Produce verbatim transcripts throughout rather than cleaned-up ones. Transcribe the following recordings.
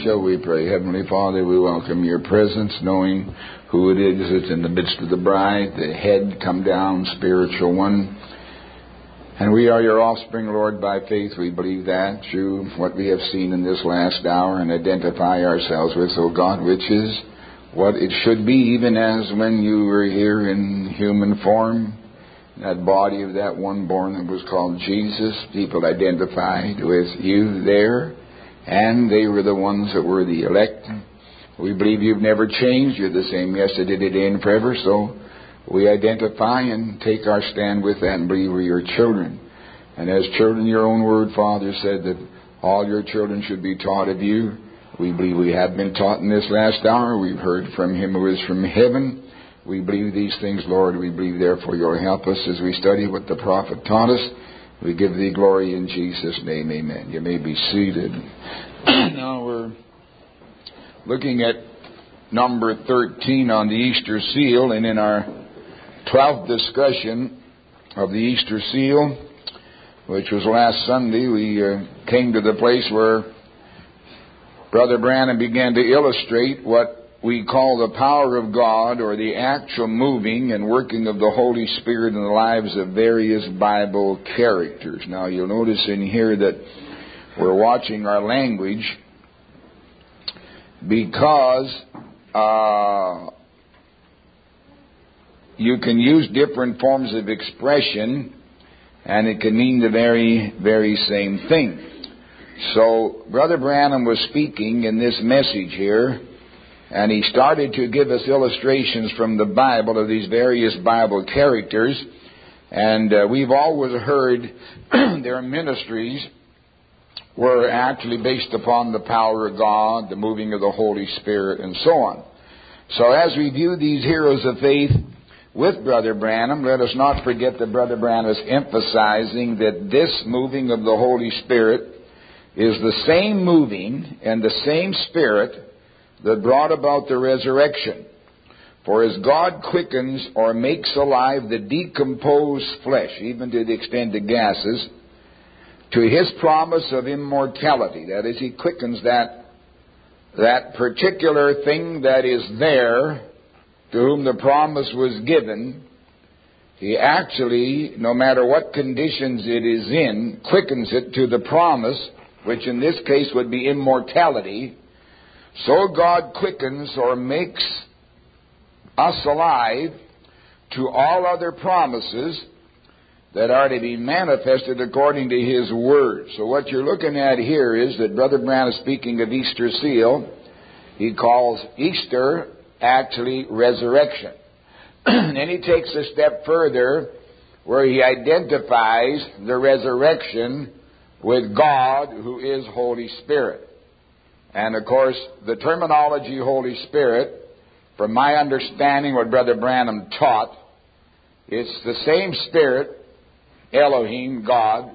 Shall we pray? Heavenly Father, we welcome your presence, knowing who it is that's in the midst of the bride, the head come down, spiritual one. And we are your offspring, Lord, by faith. We believe that through what we have seen in this last hour and identify ourselves with, O God, which is what it should be, even as when you were here in human form, that body of that one born that was called Jesus. People identified with you there, and they were the ones that were the elect. We believe you've never changed. You're the same yesterday, today, and forever. So we identify and take our stand with that and believe we're your children. And as children, your own word, Father, said that all your children should be taught of you. We believe we have been taught in this last hour. We've heard from him who is from heaven. We believe these things, Lord. We believe, therefore, you'll help us as we study what the prophet taught us. We give thee glory in Jesus' name. Amen. You may be seated. Now we're looking at number thirteen on the Easter seal, and in our twelfth discussion of the Easter seal, which was last Sunday, we uh, came to the place where Brother Branham began to illustrate what we call the power of God, or the actual moving and working of the Holy Spirit in the lives of various Bible characters. Now you'll notice in here that we're watching our language, because uh, you can use different forms of expression and it can mean the very, very same thing. So Brother Branham was speaking in this message here, and he started to give us illustrations from the Bible of these various Bible characters. And uh, we've always heard their ministries were actually based upon the power of God, the moving of the Holy Spirit, and so on. So as we view these heroes of faith with Brother Branham, let us not forget that Brother Branham is emphasizing that this moving of the Holy Spirit is the same moving and the same Spirit that brought about the resurrection. For as God quickens or makes alive the decomposed flesh, even to the extent of gases, to his promise of immortality, that is, he quickens that, that particular thing that is there, to whom the promise was given, he actually, no matter what conditions it is in, quickens it to the promise, which in this case would be immortality. So God quickens or makes us alive to all other promises that are to be manifested according to his word. So what you're looking at here is that Brother Branham is speaking of Easter seal. He calls Easter actually resurrection. And then he takes a step further where he identifies the resurrection with God, who is Holy Spirit. And of course, the terminology Holy Spirit, from my understanding what Brother Branham taught, it's the same Spirit, Elohim, God,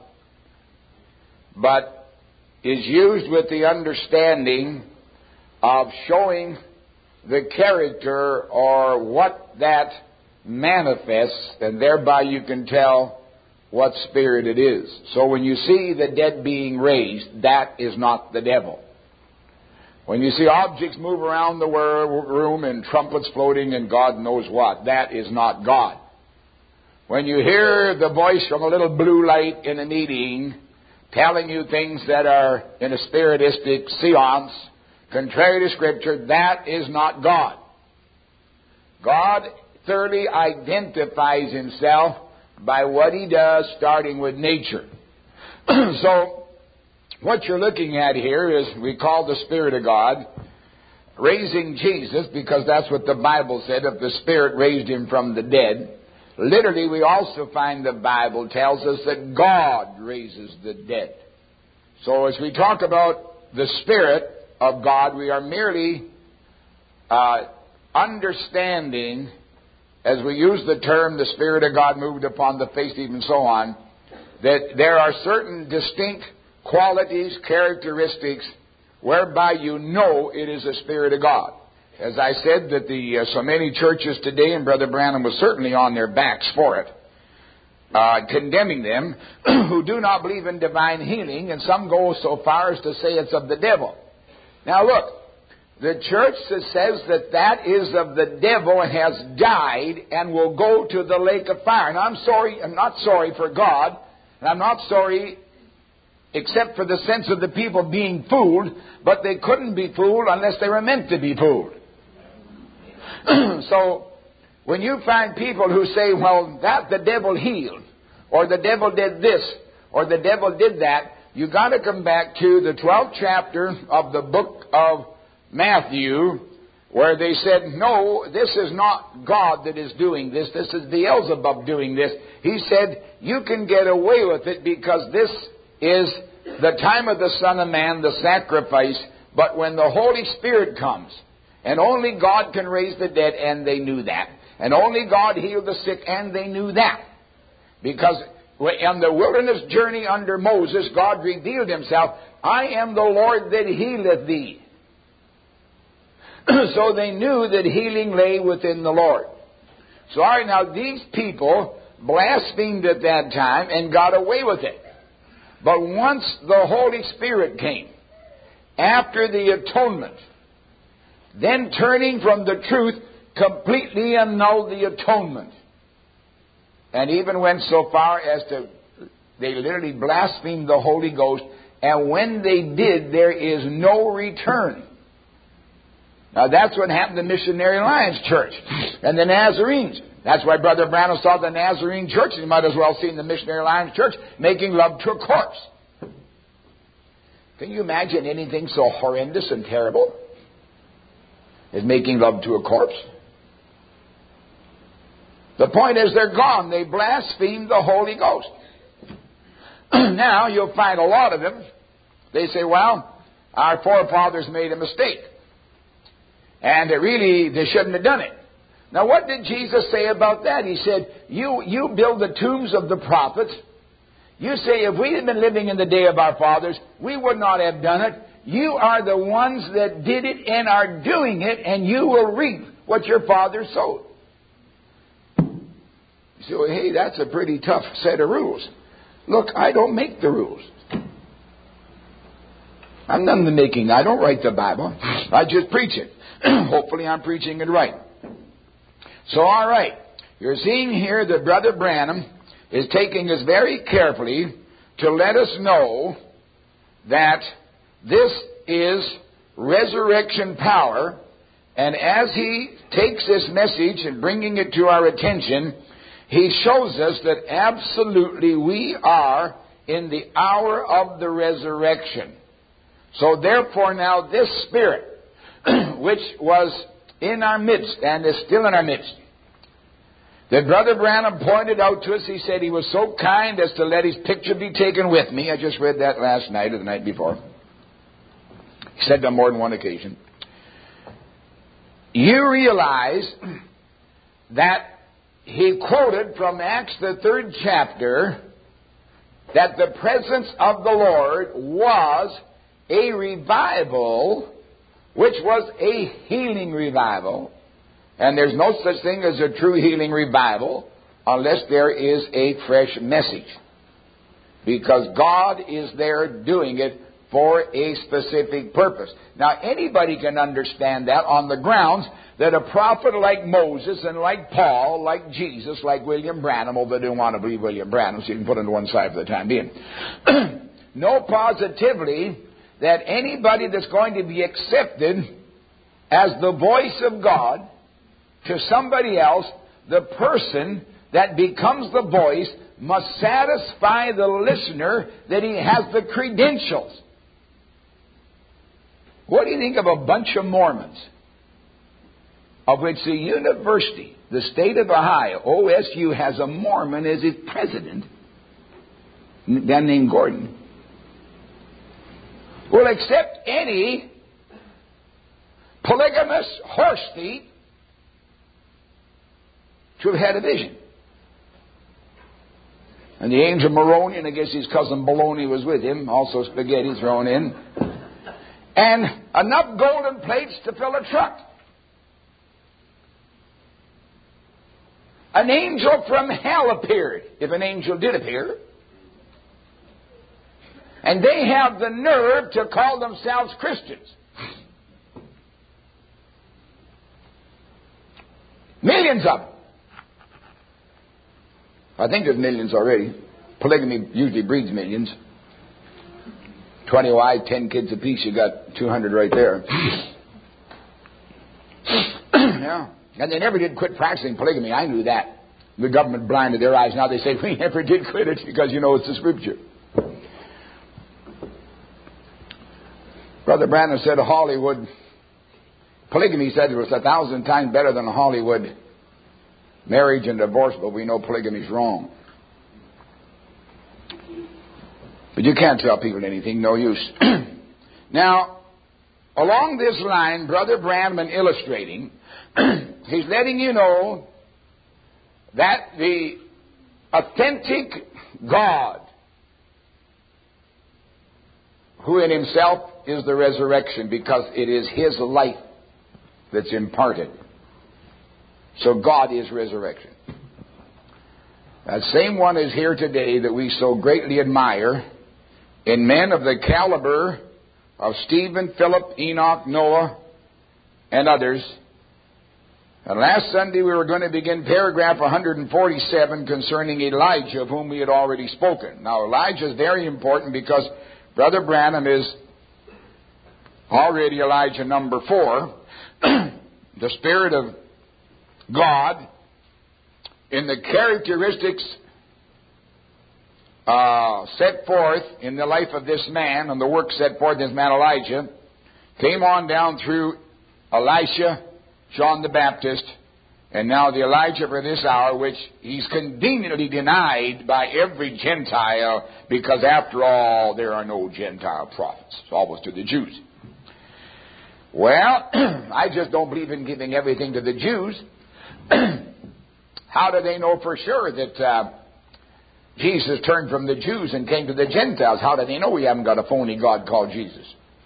but is used with the understanding of showing the character or what that manifests, and thereby you can tell what spirit it is. So when you see the dead being raised, that is not the devil. When you see objects move around the room and trumpets floating and God knows what, that is not God. When you hear the voice from a little blue light in a meeting telling you things that are in a spiritistic seance, contrary to Scripture, that is not God. God thoroughly identifies himself by what he does, starting with nature. So, what you're looking at here is, we call the Spirit of God raising Jesus, because that's what the Bible said, if the Spirit raised him from the dead. Literally, we also find the Bible tells us that God raises the dead. So as we talk about the Spirit of God, we are merely uh, understanding, as we use the term, the Spirit of God moved upon the face, even so on, that there are certain distinct qualities, characteristics, whereby you know it is the Spirit of God. As I said, that the uh, so many churches today, and Brother Branham was certainly on their backs for it, uh, condemning them, who do not believe in divine healing, and some go so far as to say it's of the devil. Now look, the church that says that that is of the devil and has died and will go to the lake of fire. And I'm sorry, I'm not sorry for God, and I'm not sorry except for the sense of the people being fooled, but they couldn't be fooled unless they were meant to be fooled. So, when you find people who say, well, that the devil healed, or the devil did this, or the devil did that, you got to come back to the twelfth chapter of the book of Matthew, where they said, no, this is not God that is doing this. This is Beelzebub doing this. He said, you can get away with it because this is the time of the Son of Man, the sacrifice. But when the Holy Spirit comes, and only God can raise the dead, and they knew that. And only God healed the sick, and they knew that. Because on the wilderness journey under Moses, God revealed Himself, I am the Lord that healeth thee. So they knew that healing lay within the Lord. So all right, now these people blasphemed at that time and got away with it. But once the Holy Spirit came, after the atonement, then turning from the truth, completely annulled the atonement. And even went so far as to, they literally blasphemed the Holy Ghost. And when they did, there is no return. Now that's what happened to Missionary Alliance Church and the Nazarenes. That's why Brother Branham saw the Nazarene Church. He might as well have seen the Missionary Alliance Church making love to a corpse. Can you imagine anything so horrendous and terrible as making love to a corpse? The point is they're gone. They blasphemed the Holy Ghost. Now you'll find a lot of them. They say, well, our forefathers made a mistake. And it really, they shouldn't have done it. Now what did Jesus say about that? He said, you, you build the tombs of the prophets. You say, if we had been living in the day of our fathers, we would not have done it. You are the ones that did it and are doing it, and you will reap what your fathers sowed. You say, well, hey, that's a pretty tough set of rules. Look, I don't make the rules. I'm none of the making. I don't write the Bible. I just preach it. Hopefully I'm preaching it right. So, all right. You're seeing here that Brother Branham is taking us very carefully to let us know that this is resurrection power. And as he takes this message and bringing it to our attention, he shows us that absolutely we are in the hour of the resurrection. So therefore now this Spirit, which was in our midst and is still in our midst, that Brother Branham pointed out to us, he said he was so kind as to let his picture be taken with me. I just read that last night or the night before. He said on more than one occasion. You realize that he quoted from Acts the third chapter that the presence of the Lord was a revival, which was a healing revival. And there's no such thing as a true healing revival unless there is a fresh message. Because God is there doing it for a specific purpose. Now, anybody can understand that on the grounds that a prophet like Moses and like Paul, like Jesus, like William Branham, although they don't want to believe William Branham, so you can put it on one side for the time being, know positively that anybody that's going to be accepted as the voice of God to somebody else, the person that becomes the voice must satisfy the listener that he has the credentials. What do you think of a bunch of Mormons, of which the university, the state of Ohio, O S U, has a Mormon as its president, a guy named Gordon, will accept any polygamous horse thief to have had a vision. And the angel Moroni, and I guess his cousin Baloney was with him, also spaghetti thrown in, and enough golden plates to fill a truck. An angel from hell appeared, if an angel did appear. And they have the nerve to call themselves Christians. Millions of them. I think there's millions already. Polygamy usually breeds millions. Twenty wives, ten kids apiece. You got two hundred right there. Yeah. And they never did quit practicing polygamy. I knew that. The government blinded their eyes. Now they say we never did quit it because, you know, it's the Scripture. Brother Branham said Hollywood, polygamy, he said, it was a thousand times better than a Hollywood marriage and divorce, but we know polygamy is wrong. But you can't tell people anything, no use. Now, along this line, Brother Branham illustrating, he's letting you know that the authentic God, who in himself is the resurrection, because it is his life that's imparted. So God is resurrection. That same one is here today that we so greatly admire in men of the caliber of Stephen, Philip, Enoch, Noah, and others. And last Sunday we were going to begin paragraph one forty-seven concerning Elijah, of whom we had already spoken. Now Elijah is very important because Brother Branham is already Elijah number four. The Spirit of God, in the characteristics uh, set forth in the life of this man, and the work set forth in this man Elijah, came on down through Elisha, John the Baptist, and now the Elijah for this hour, which he's conveniently denied by every Gentile, because after all, there are no Gentile prophets. It's always to the Jews. Well, I just don't believe in giving everything to the Jews. How do they know for sure that uh, Jesus turned from the Jews and came to the Gentiles? How do they know we haven't got a phony God called Jesus?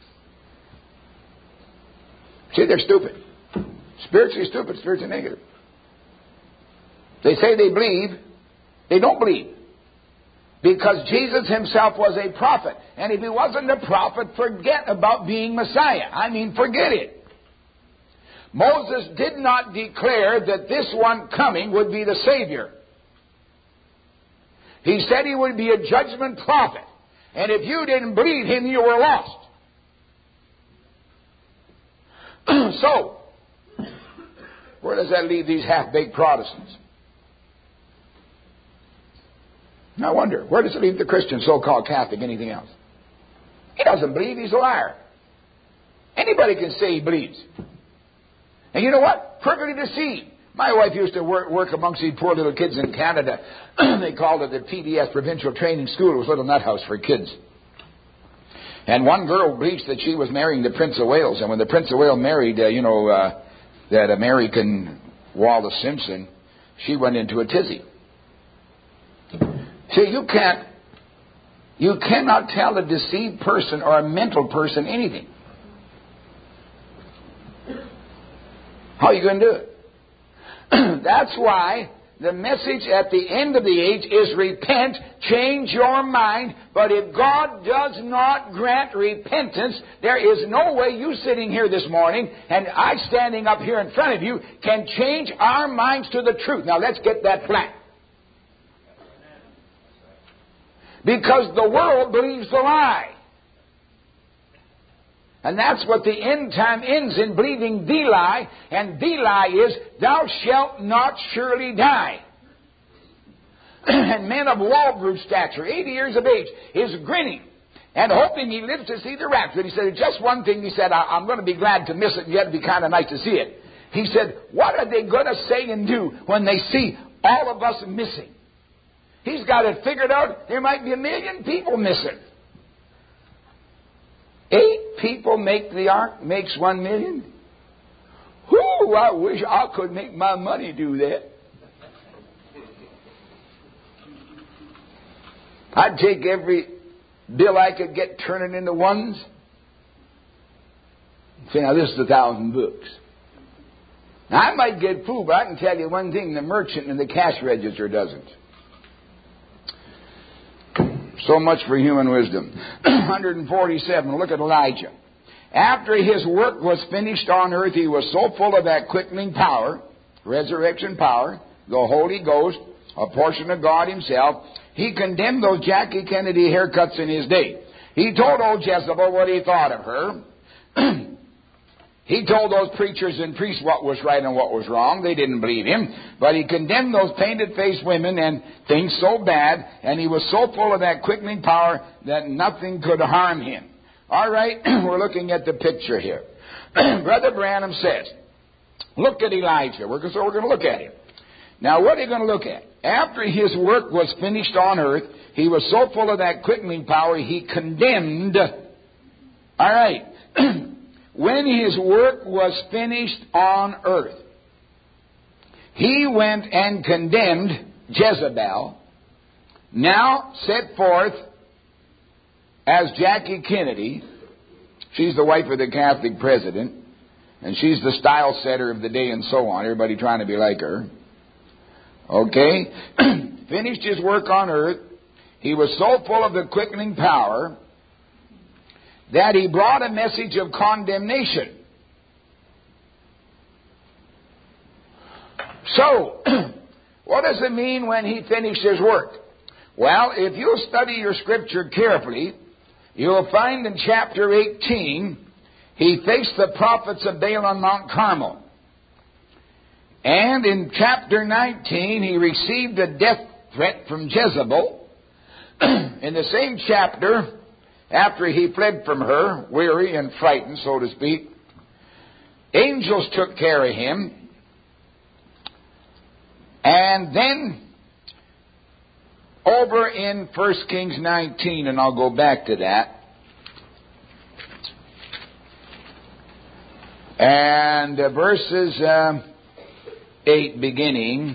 See, they're stupid. Spiritually stupid, spiritually negative. They say they believe. They don't believe. Because Jesus himself was a prophet. And if he wasn't a prophet, forget about being Messiah. I mean, forget it. Moses did not declare that this one coming would be the Savior. He said he would be a judgment prophet. And if you didn't believe him, you were lost. So, where does that leave these half-baked Protestants? I wonder, where does it leave the Christian, so-called Catholic, anything else? He doesn't believe, he's a liar. Anybody can say he believes. And you know what? Perfectly deceived. My wife used to work, work amongst these poor little kids in Canada. They called it the P D S, Provincial Training School. It was a little nut house for kids. And one girl believes that she was marrying the Prince of Wales. And when the Prince of Wales married, uh, you know, uh, that American Wallace Simpson, she went into a tizzy. See, you can't, you cannot tell a deceived person or a mental person anything. How are you going to do it? That's why the message at the end of the age is repent, change your mind. But if God does not grant repentance, there is no way you sitting here this morning and I standing up here in front of you can change our minds to the truth. Now let's get that flat. Because the world believes the lie. And that's what the end time ends in, believing the lie. And the lie is, thou shalt not surely die. And men of Walbridge stature, eighty years of age, is grinning and hoping he lives to see the rapture. And he said, just one thing, he said, I'm going to be glad to miss it, and yet it'd be kind of nice to see it. He said, what are they going to say and do when they see all of us missing? He's got it figured out. There might be a million people missing. Eight people make the ark, makes one million. Whoo, I wish I could make my money do that. I'd take every bill I could get, turn it into ones. Say, now this is a thousand books. Now I might get fooled, but I can tell you one thing, the merchant in the cash register doesn't. So much for human wisdom. one forty-seven, look at Elijah. After his work was finished on earth, he was so full of that quickening power resurrection power, the Holy Ghost, a portion of God himself. He condemned those Jackie Kennedy haircuts in his day. He told old Jezebel what he thought of her. He told those preachers and priests what was right and what was wrong. They didn't believe him. But he condemned those painted-faced women and things so bad, and he was so full of that quickening power that nothing could harm him. All right, we're looking at the picture here. Brother Branham says, look at Elijah. We're, so we're going to look at him. Now, what are you going to look at? After his work was finished on earth, he was so full of that quickening power, he condemned. All right. When his work was finished on earth, he went and condemned Jezebel, now set forth as Jackie Kennedy. She's the wife of the Catholic president, and she's the style setter of the day and so on. Everybody trying to be like her. Okay? Finished his work on earth. He was so full of the quickening power that he brought a message of condemnation. So, what does it mean when he finished his work? Well, if you study your scripture carefully, you'll find in chapter eighteen, he faced the prophets of Baal on Mount Carmel. And in chapter nineteen, he received a death threat from Jezebel. In the same chapter, after he fled from her, weary and frightened, so to speak, angels took care of him. And then, over in First Kings nineteen, and I'll go back to that, and uh, verses uh, eight beginning,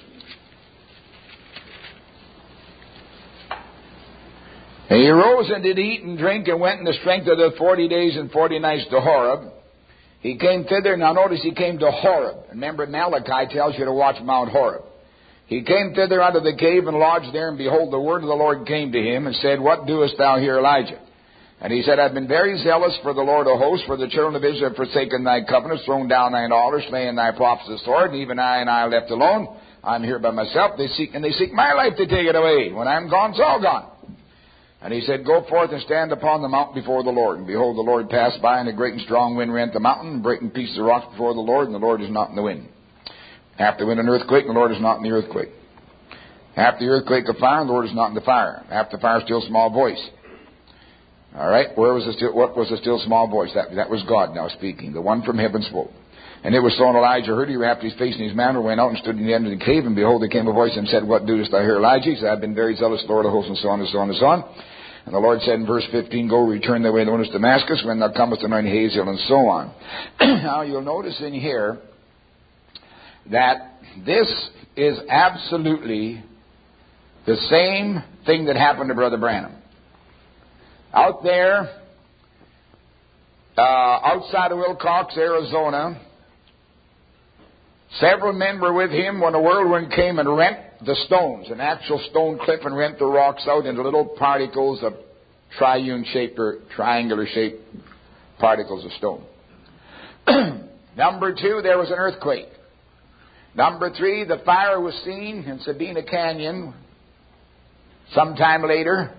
and he arose and did eat and drink and went in the strength of the forty days and forty nights to Horeb. He came thither. Now notice he came to Horeb. Remember, Malachi tells you to watch Mount Horeb. He came thither out of the cave and lodged there, and behold, the word of the Lord came to him and said, What doest thou here, Elijah? And he said, I've been very zealous for the Lord of hosts, for the children of Israel have forsaken thy covenants, thrown down thine altars, slain thy prophets with the sword, and even I and I left alone. I'm here by myself. They seek, and they seek my life to take it away. When I'm gone, it's all gone. And he said, Go forth and stand upon the mount before the Lord. And behold, the Lord passed by, and a great and strong wind rent the mountain, and breaking pieces of rocks before the Lord, and the Lord is not in the wind. After the wind, an earthquake, and the Lord is not in the earthquake. After the earthquake, a fire, and the Lord is not in the fire. After the fire, a still small voice. All right, where was the still, what was the still small voice? That, that was God now speaking. The one from heaven spoke. And it was so, and Elijah heard, he wrapped his face in his mantle, went out and stood in the end of the cave, and behold, there came a voice and said, What doest thou here, Elijah? He said, I've been very zealous, Lord of hosts, and so on and so on and so on. And the Lord said in verse fifteen, Go, return thy way known as Damascus, when thou comest to anoint Hazael, and so on. Now you'll notice in here that this is absolutely the same thing that happened to Brother Branham. Out there, uh, outside of Wilcox, Arizona, several men were with him when a whirlwind came and rent the stones, an actual stone cliff, and rent the rocks out into little particles of triune-shaped or triangular-shaped particles of stone. Number two, there was an earthquake. Number three, the fire was seen in Sabina Canyon sometime later.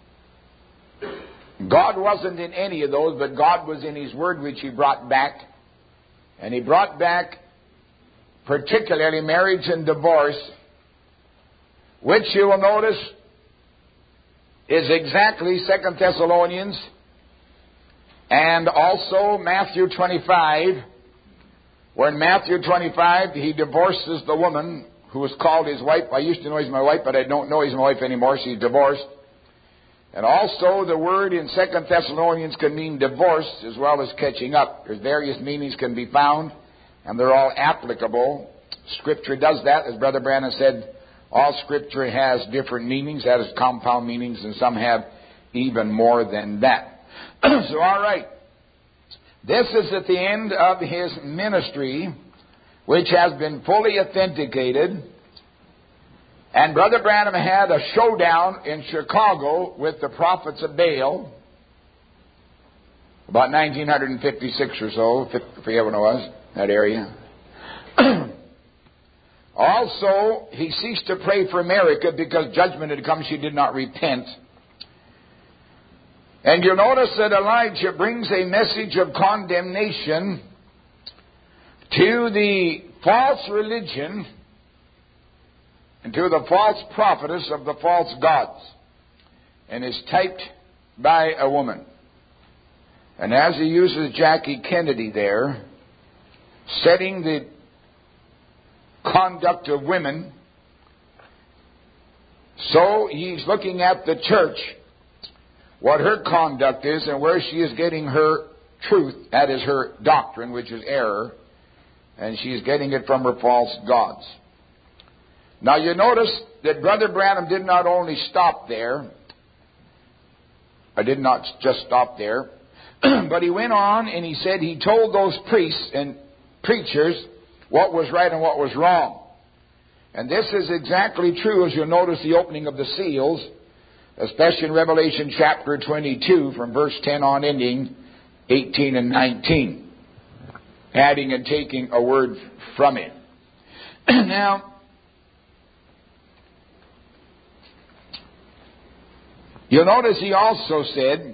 God wasn't in any of those, but God was in His Word, which He brought back. And He brought back particularly marriage and divorce, which you will notice is exactly Second Thessalonians and also Matthew twenty-five, where in Matthew twenty-five he divorces the woman who was called his wife. I used to know he's my wife, but I don't know he's my wife anymore. She's divorced. And also the word in Second Thessalonians can mean divorce as well as catching up. There's various meanings can be found, and they're all applicable. Scripture does that. As Brother Branham said, all Scripture has different meanings. That is compound meanings, and some have even more than that. So, all right. This is at the end of his ministry, which has been fully authenticated. And Brother Branham had a showdown in Chicago with the prophets of Baal, about nineteen fifty-six or so, I forget when it was, that area. Also, he ceased to pray for America because judgment had come. She did not repent. And you'll notice that Elijah brings a message of condemnation to the false religion and to the false prophetess of the false gods, and is typed by a woman. And as he uses Jackie Kennedy there, setting the conduct of women, so he's looking at the church, what her conduct is and where she is getting her truth, that is her doctrine, which is error, and she is getting it from her false gods. Now you notice that Brother Branham did not only stop there, I did not just stop there, but he went on and he said he told those priests and preachers what was right and what was wrong. And this is exactly true as you'll notice the opening of the seals, especially in Revelation chapter twenty-two, from verse ten on ending eighteen and nineteen, adding and taking a word from it. Now, you'll notice he also said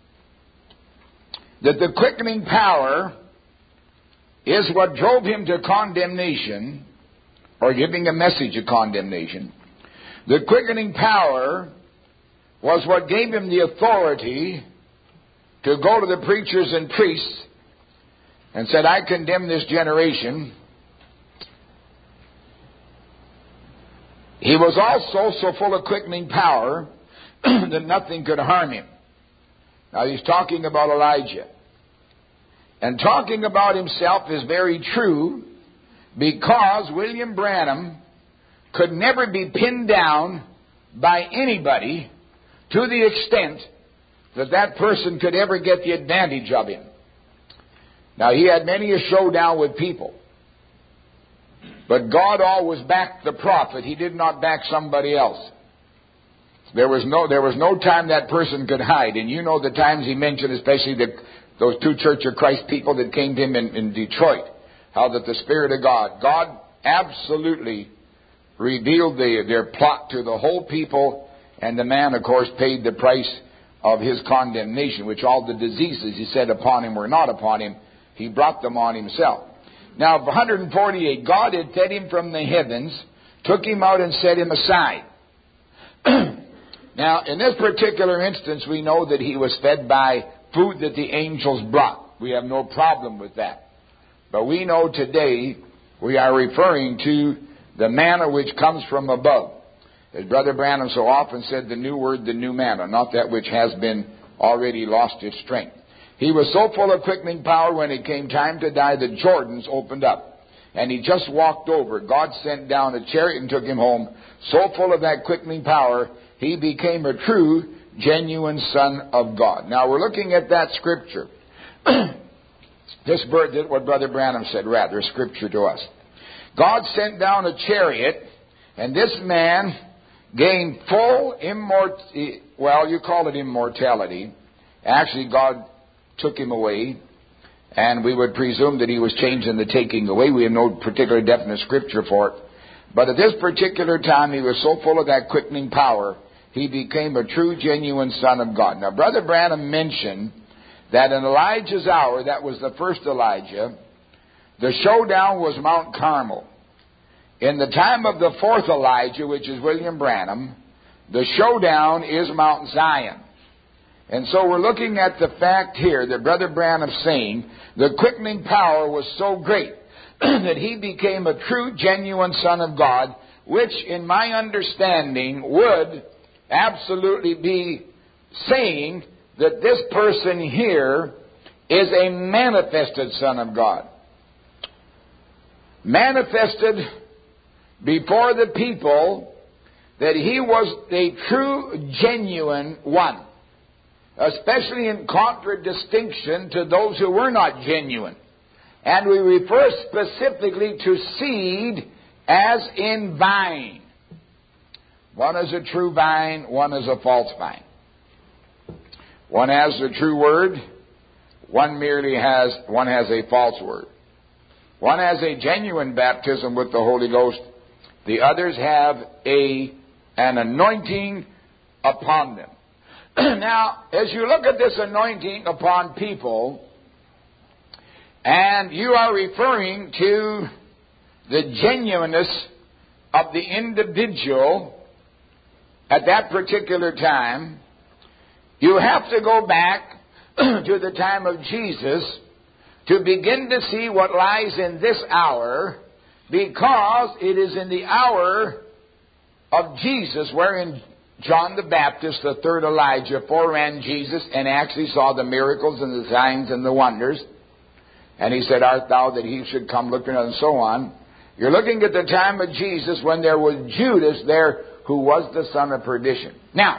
that the quickening power is what drove him to condemnation, or giving a message of condemnation. The quickening power was what gave him the authority to go to the preachers and priests and said, I condemn this generation. He was also so full of quickening power that nothing could harm him. Now he's talking about Elijah. And talking about himself is very true, because William Branham could never be pinned down by anybody to the extent that that person could ever get the advantage of him. Now, he had many a showdown with people, but God always backed the prophet. He did not back somebody else. There was no there was no time that person could hide. And you know the times he mentioned, especially the, those two Church of Christ people that came to him in, in Detroit, how that the Spirit of God, God absolutely revealed the, their plot to the whole people, and the man, of course, paid the price of his condemnation, which all the diseases he said upon him were not upon him. He brought them on himself. Now, one hundred forty-eight, God had fed him from the heavens, took him out and set him aside. Now, in this particular instance, we know that he was fed by food that the angels brought. We have no problem with that. But we know today we are referring to the manna which comes from above. As Brother Branham so often said, the new word, the new manna, not that which has been already lost its strength. He was so full of quickening power, when it came time to die, the Jordans opened up. And he just walked over. God sent down a chariot and took him home. So full of that quickening power, he became a true, genuine Son of God. Now, we're looking at that scripture. This bird did what Brother Branham said, rather, scripture to us. God sent down a chariot, and this man gained full immortality. Well, you call it immortality. Actually, God took him away, and we would presume that he was changed in the taking away. We have no particular definite scripture for it. But at this particular time, he was so full of that quickening power, he became a true, genuine Son of God. Now, Brother Branham mentioned that in Elijah's hour, that was the first Elijah, the showdown was Mount Carmel. In the time of the fourth Elijah, which is William Branham, the showdown is Mount Zion. And so we're looking at the fact here that Brother Branham is saying the quickening power was so great that he became a true, genuine Son of God, which in my understanding would absolutely be saying that this person here is a manifested Son of God. Manifested before the people that he was a true, genuine one, especially in contradistinction to those who were not genuine. And we refer specifically to seed as in vine. One is a true vine, one is a false vine. One has the true word, one merely has, one has a false word. One has a genuine baptism with the Holy Ghost, The others have a an anointing upon them. Now, as you look at this anointing upon people, and you are referring to the genuineness of the individual at that particular time, you have to go back to the time of Jesus to begin to see what lies in this hour, because it is in the hour of Jesus wherein John the Baptist, the third Elijah, foreran Jesus and actually saw the miracles and the signs and the wonders. And he said, art thou that he should come looking, and so on. You're looking at the time of Jesus when there was Judas there who was the son of perdition. Now,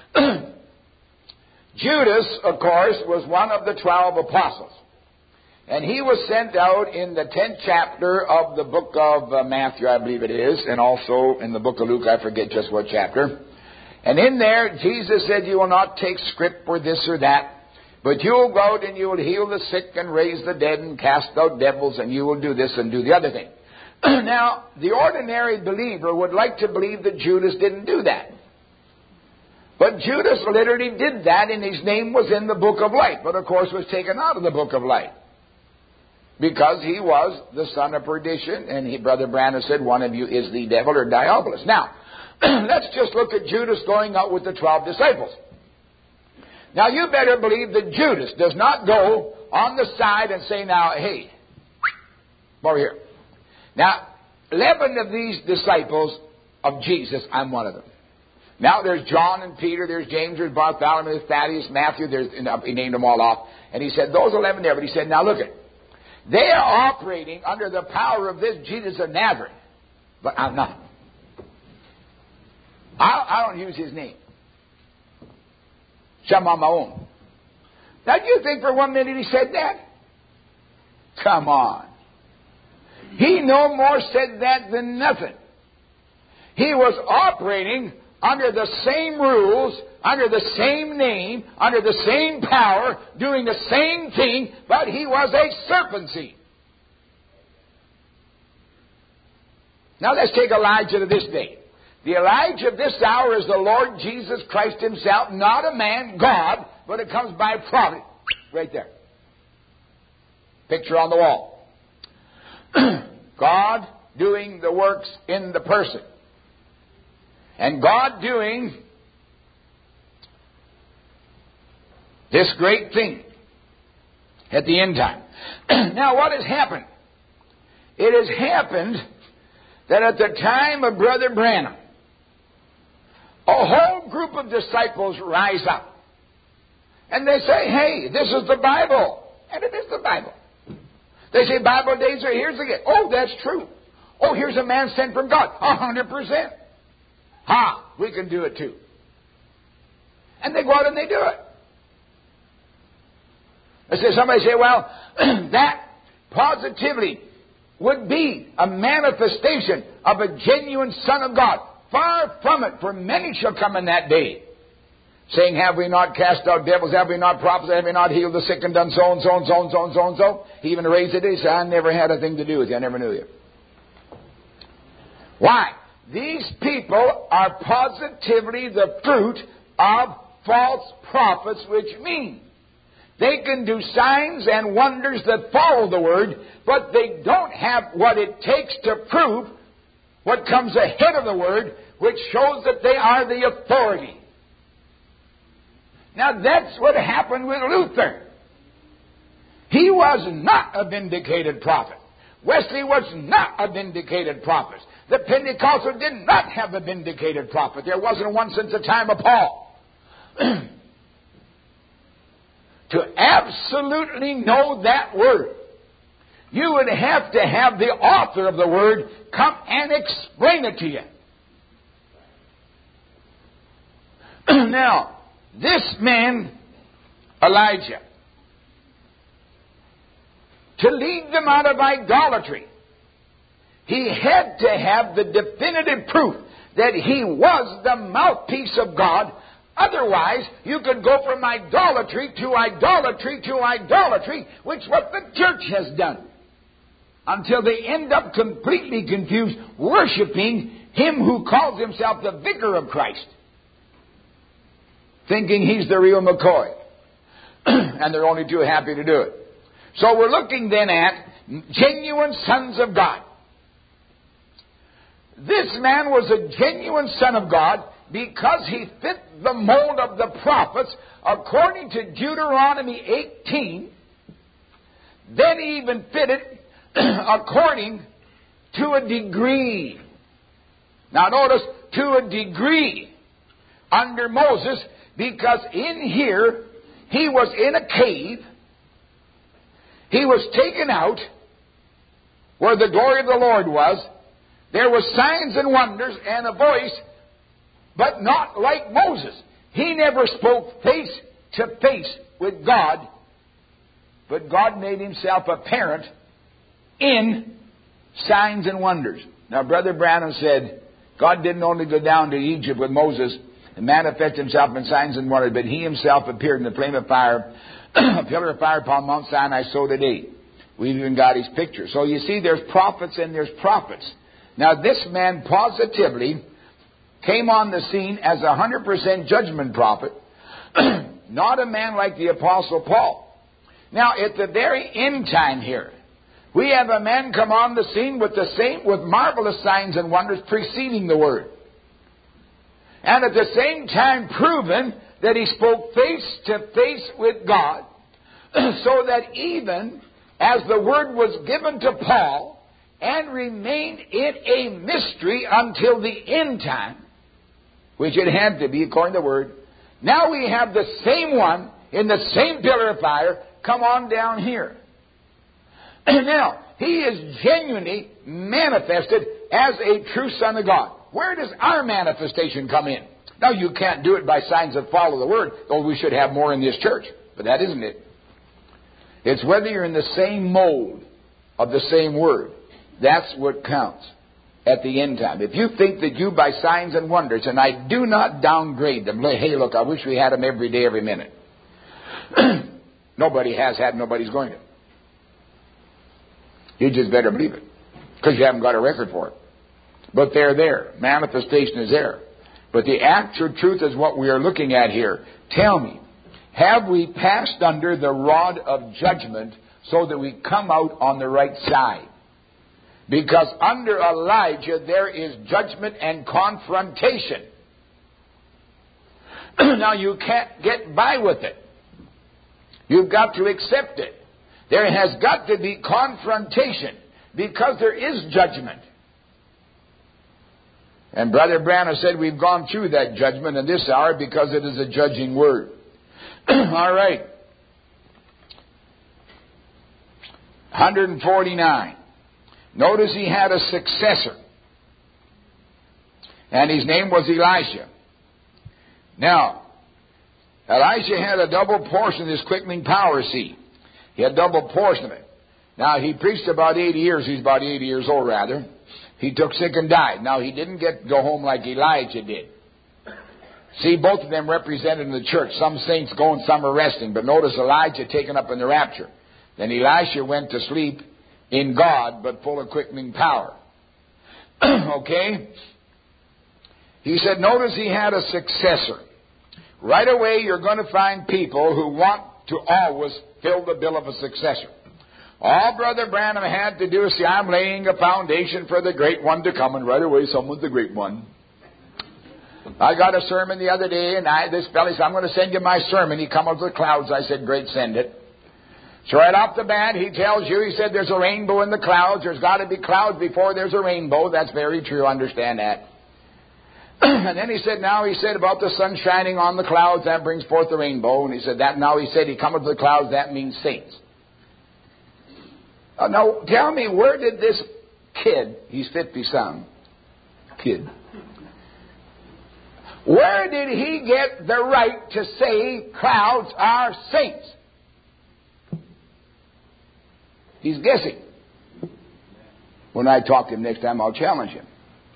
Judas, of course, was one of the twelve apostles. And he was sent out in the tenth chapter of the book of uh, Matthew, I believe it is, and also in the book of Luke, I forget just what chapter. And in there, Jesus said, you will not take scrip for this or that, but you will go out and you will heal the sick and raise the dead and cast out devils, and you will do this and do the other thing. Now, the ordinary believer would like to believe that Judas didn't do that. But Judas literally did that, and his name was in the book of life, but of course was taken out of the book of life, because he was the son of perdition, and he, Brother Branham said, one of you is the devil or Diabolus. Now, let's just look at Judas going out with the twelve disciples. Now, you better believe that Judas does not go on the side and say, now, hey, over here. Now, eleven of these disciples of Jesus, I'm one of them. Now, there's John and Peter, there's James, there's Bartholomew, there's Thaddeus, Matthew, there's, he named them all off. And he said, those eleven there. But he said, now look at it. They are operating under the power of this Jesus of Nazareth. But I'm not. I, I don't use his name. Some on my own. Now, do you think for one minute he said that? Come on. He no more said that than nothing. He was operating under the same rules, under the same name, under the same power, doing the same thing, but he was a serpent seed. Now let's take Elijah to this day. The Elijah of this hour is the Lord Jesus Christ himself, not a man, God, but it comes by prophet. Right there. Picture on the wall. God doing the works in the person. And God doing this great thing at the end time. Now, what has happened? It has happened that at the time of Brother Branham, a whole group of disciples rise up. And they say, hey, this is the Bible. And it is the Bible. They say Bible days are here again. Oh, that's true. Oh, here's a man sent from God. A hundred percent. Ha, we can do it too. And they go out and they do it. I say, somebody say, well, that positively would be a manifestation of a genuine Son of God. Far from it, for many shall come in that day, saying, have we not cast out devils? Have we not prophesied? Have we not healed the sick and done so and so and so and so and so and so? He even raised it. He said, I never had a thing to do with you. I never knew you. Why? These people are positively the fruit of false prophets, which mean they can do signs and wonders that follow the word, but they don't have what it takes to prove what comes ahead of the word, which shows that they are the authority. Now that's what happened with Luther. He was not a vindicated prophet. Wesley was not a vindicated prophet. The Pentecostal did not have a vindicated prophet. There wasn't one since the time of Paul. To absolutely know that word, you would have to have the author of the word come and explain it to you. Now, this man, Elijah, to lead them out of idolatry, he had to have the definitive proof that he was the mouthpiece of God. Otherwise, you could go from idolatry to idolatry to idolatry, which is what the church has done. until they end up completely confused, worshiping him who calls himself the vicar of Christ, thinking he's the real McCoy. And they're only too happy to do it. So we're looking then at genuine sons of God. This man was a genuine son of God because he fit the mold of the prophets according to Deuteronomy eighteen. Then he even fitted according to a degree. Now notice, to a degree under Moses, because in here he was in a cave. He was taken out where the glory of the Lord was. There were signs and wonders and a voice, but not like Moses. He never spoke face to face with God, but God made himself apparent in signs and wonders. Now, Brother Branham said, God didn't only go down to Egypt with Moses and manifest himself in signs and wonders, but he himself appeared in the flame of fire, a pillar of fire upon Mount Sinai, so did he. We've even got his picture. So you see, there's prophets and there's prophets. Now, this man positively came on the scene as a one hundred percent judgment prophet, not a man like the Apostle Paul. Now, at the very end time here, we have a man come on the scene with the same, with marvelous signs and wonders preceding the Word. And at the same time proven that he spoke face to face with God, so that even as the Word was given to Paul and remained in a mystery until the end time, which it had to be according to the Word, now we have the same one in the same pillar of fire come on down here. Now, he is genuinely manifested as a true Son of God. Where does our manifestation come in? Now, you can't do it by signs that follow the Word, though we should have more in this church. But that isn't it. It's whether you're in the same mold of the same Word. That's what counts at the end time. If you think that you, by signs and wonders, and I do not downgrade them, hey, look, I wish we had them every day, every minute. Nobody has had, nobody's going to. You just better believe it, because you haven't got a record for it. But they're there. Manifestation is there. But the actual truth is what we are looking at here. Tell me, have we passed under the rod of judgment so that we come out on the right side? Because under Elijah there is judgment and confrontation. Now you can't get by with it. You've got to accept it. There has got to be confrontation because there is judgment. And Brother Branham said we've gone through that judgment in this hour because it is a judging word. All right. one forty-nine. Notice he had a successor. And his name was Elisha. Now, Elisha had a double portion of this quickening power, see. He had a double portion of it. Now, he preached about eighty years. He's about eighty years old, rather. He took sick and died. Now, he didn't get to go home like Elijah did. See, both of them represented in the church. Some saints going, some are resting. But notice Elijah taken up in the rapture. Then Elisha went to sleep in God, but full of quickening power. Okay? He said, notice he had a successor. Right away, you're going to find people who want to always fill the bill of a successor. All Brother Branham had to do is say, I'm laying a foundation for the great one to come, and right away, someone's the great one. I got a sermon the other day, and I, this fellow said, I'm going to send you my sermon. He come up with the clouds. I said, great, send it. So right off the bat, he tells you, he said, there's a rainbow in the clouds. There's got to be clouds before there's a rainbow. That's very true. Understand that. And then he said, now he said about the sun shining on the clouds, that brings forth the rainbow. And he said that. Now he said he come up with the clouds, that means saints. Uh, now, tell me, where did this kid, he's fifty-some, kid, where did he get the right to say clouds are saints? He's guessing. When I talk to him next time, I'll challenge him.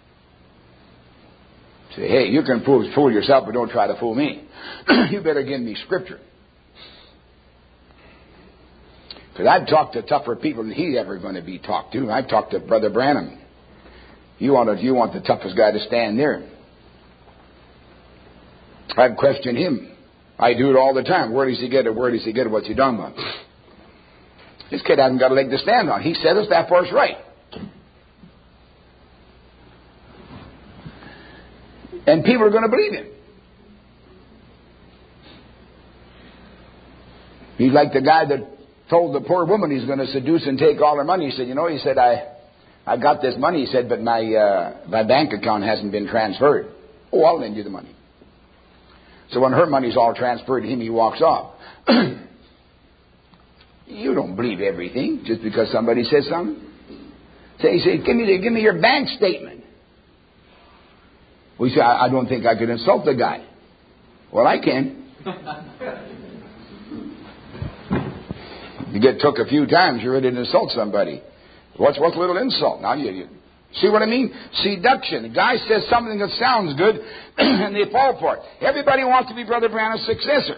Say, hey, you can fool, fool yourself, but don't try to fool me. You better give me scripture. Because I've talked to tougher people than he's ever going to be talked to. I've talked to Brother Branham. You want, to, you want the toughest guy to stand there. I've questioned him. I do it all the time. Where does he get it? Where does he get it? What's he done about? This kid hasn't got a leg to stand on. He said us, that part's right. And people are going to believe him. He's like the guy that told the poor woman he's going to seduce and take all her money. He said, you know, he said, I, I got this money, he said, but my, uh, my bank account hasn't been transferred. Oh, I'll lend you the money. So when her money's all transferred to him, he walks off. You don't believe everything just because somebody says something. So he said, give me, the, give me your bank statement. We say, I, I don't think I could insult the guy. Well, I can. You get took a few times, you're ready to insult somebody. What's what's a little insult? Now you, you see what I mean? Seduction. The guy says something that sounds good, and they fall for it. Everybody wants to be Brother Branham's successor.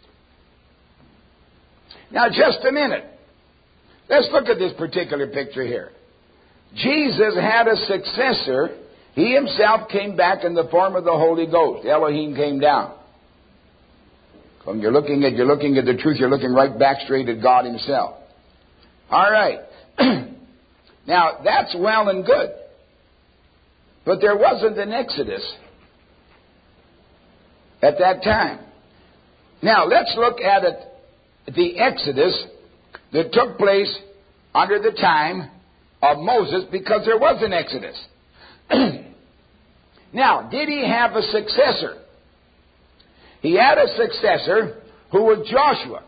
Now, just a minute. Let's look at this particular picture here. Jesus had a successor. He himself came back in the form of the Holy Ghost. Elohim came down. When you're looking at you're looking at the truth, you're looking right back straight at God himself. All right. Now, that's well and good. But there wasn't an Exodus at that time. Now, let's look at it, the Exodus that took place under the time of Moses, because there was an Exodus. Now, did he have a successor? He had a successor who was Joshua.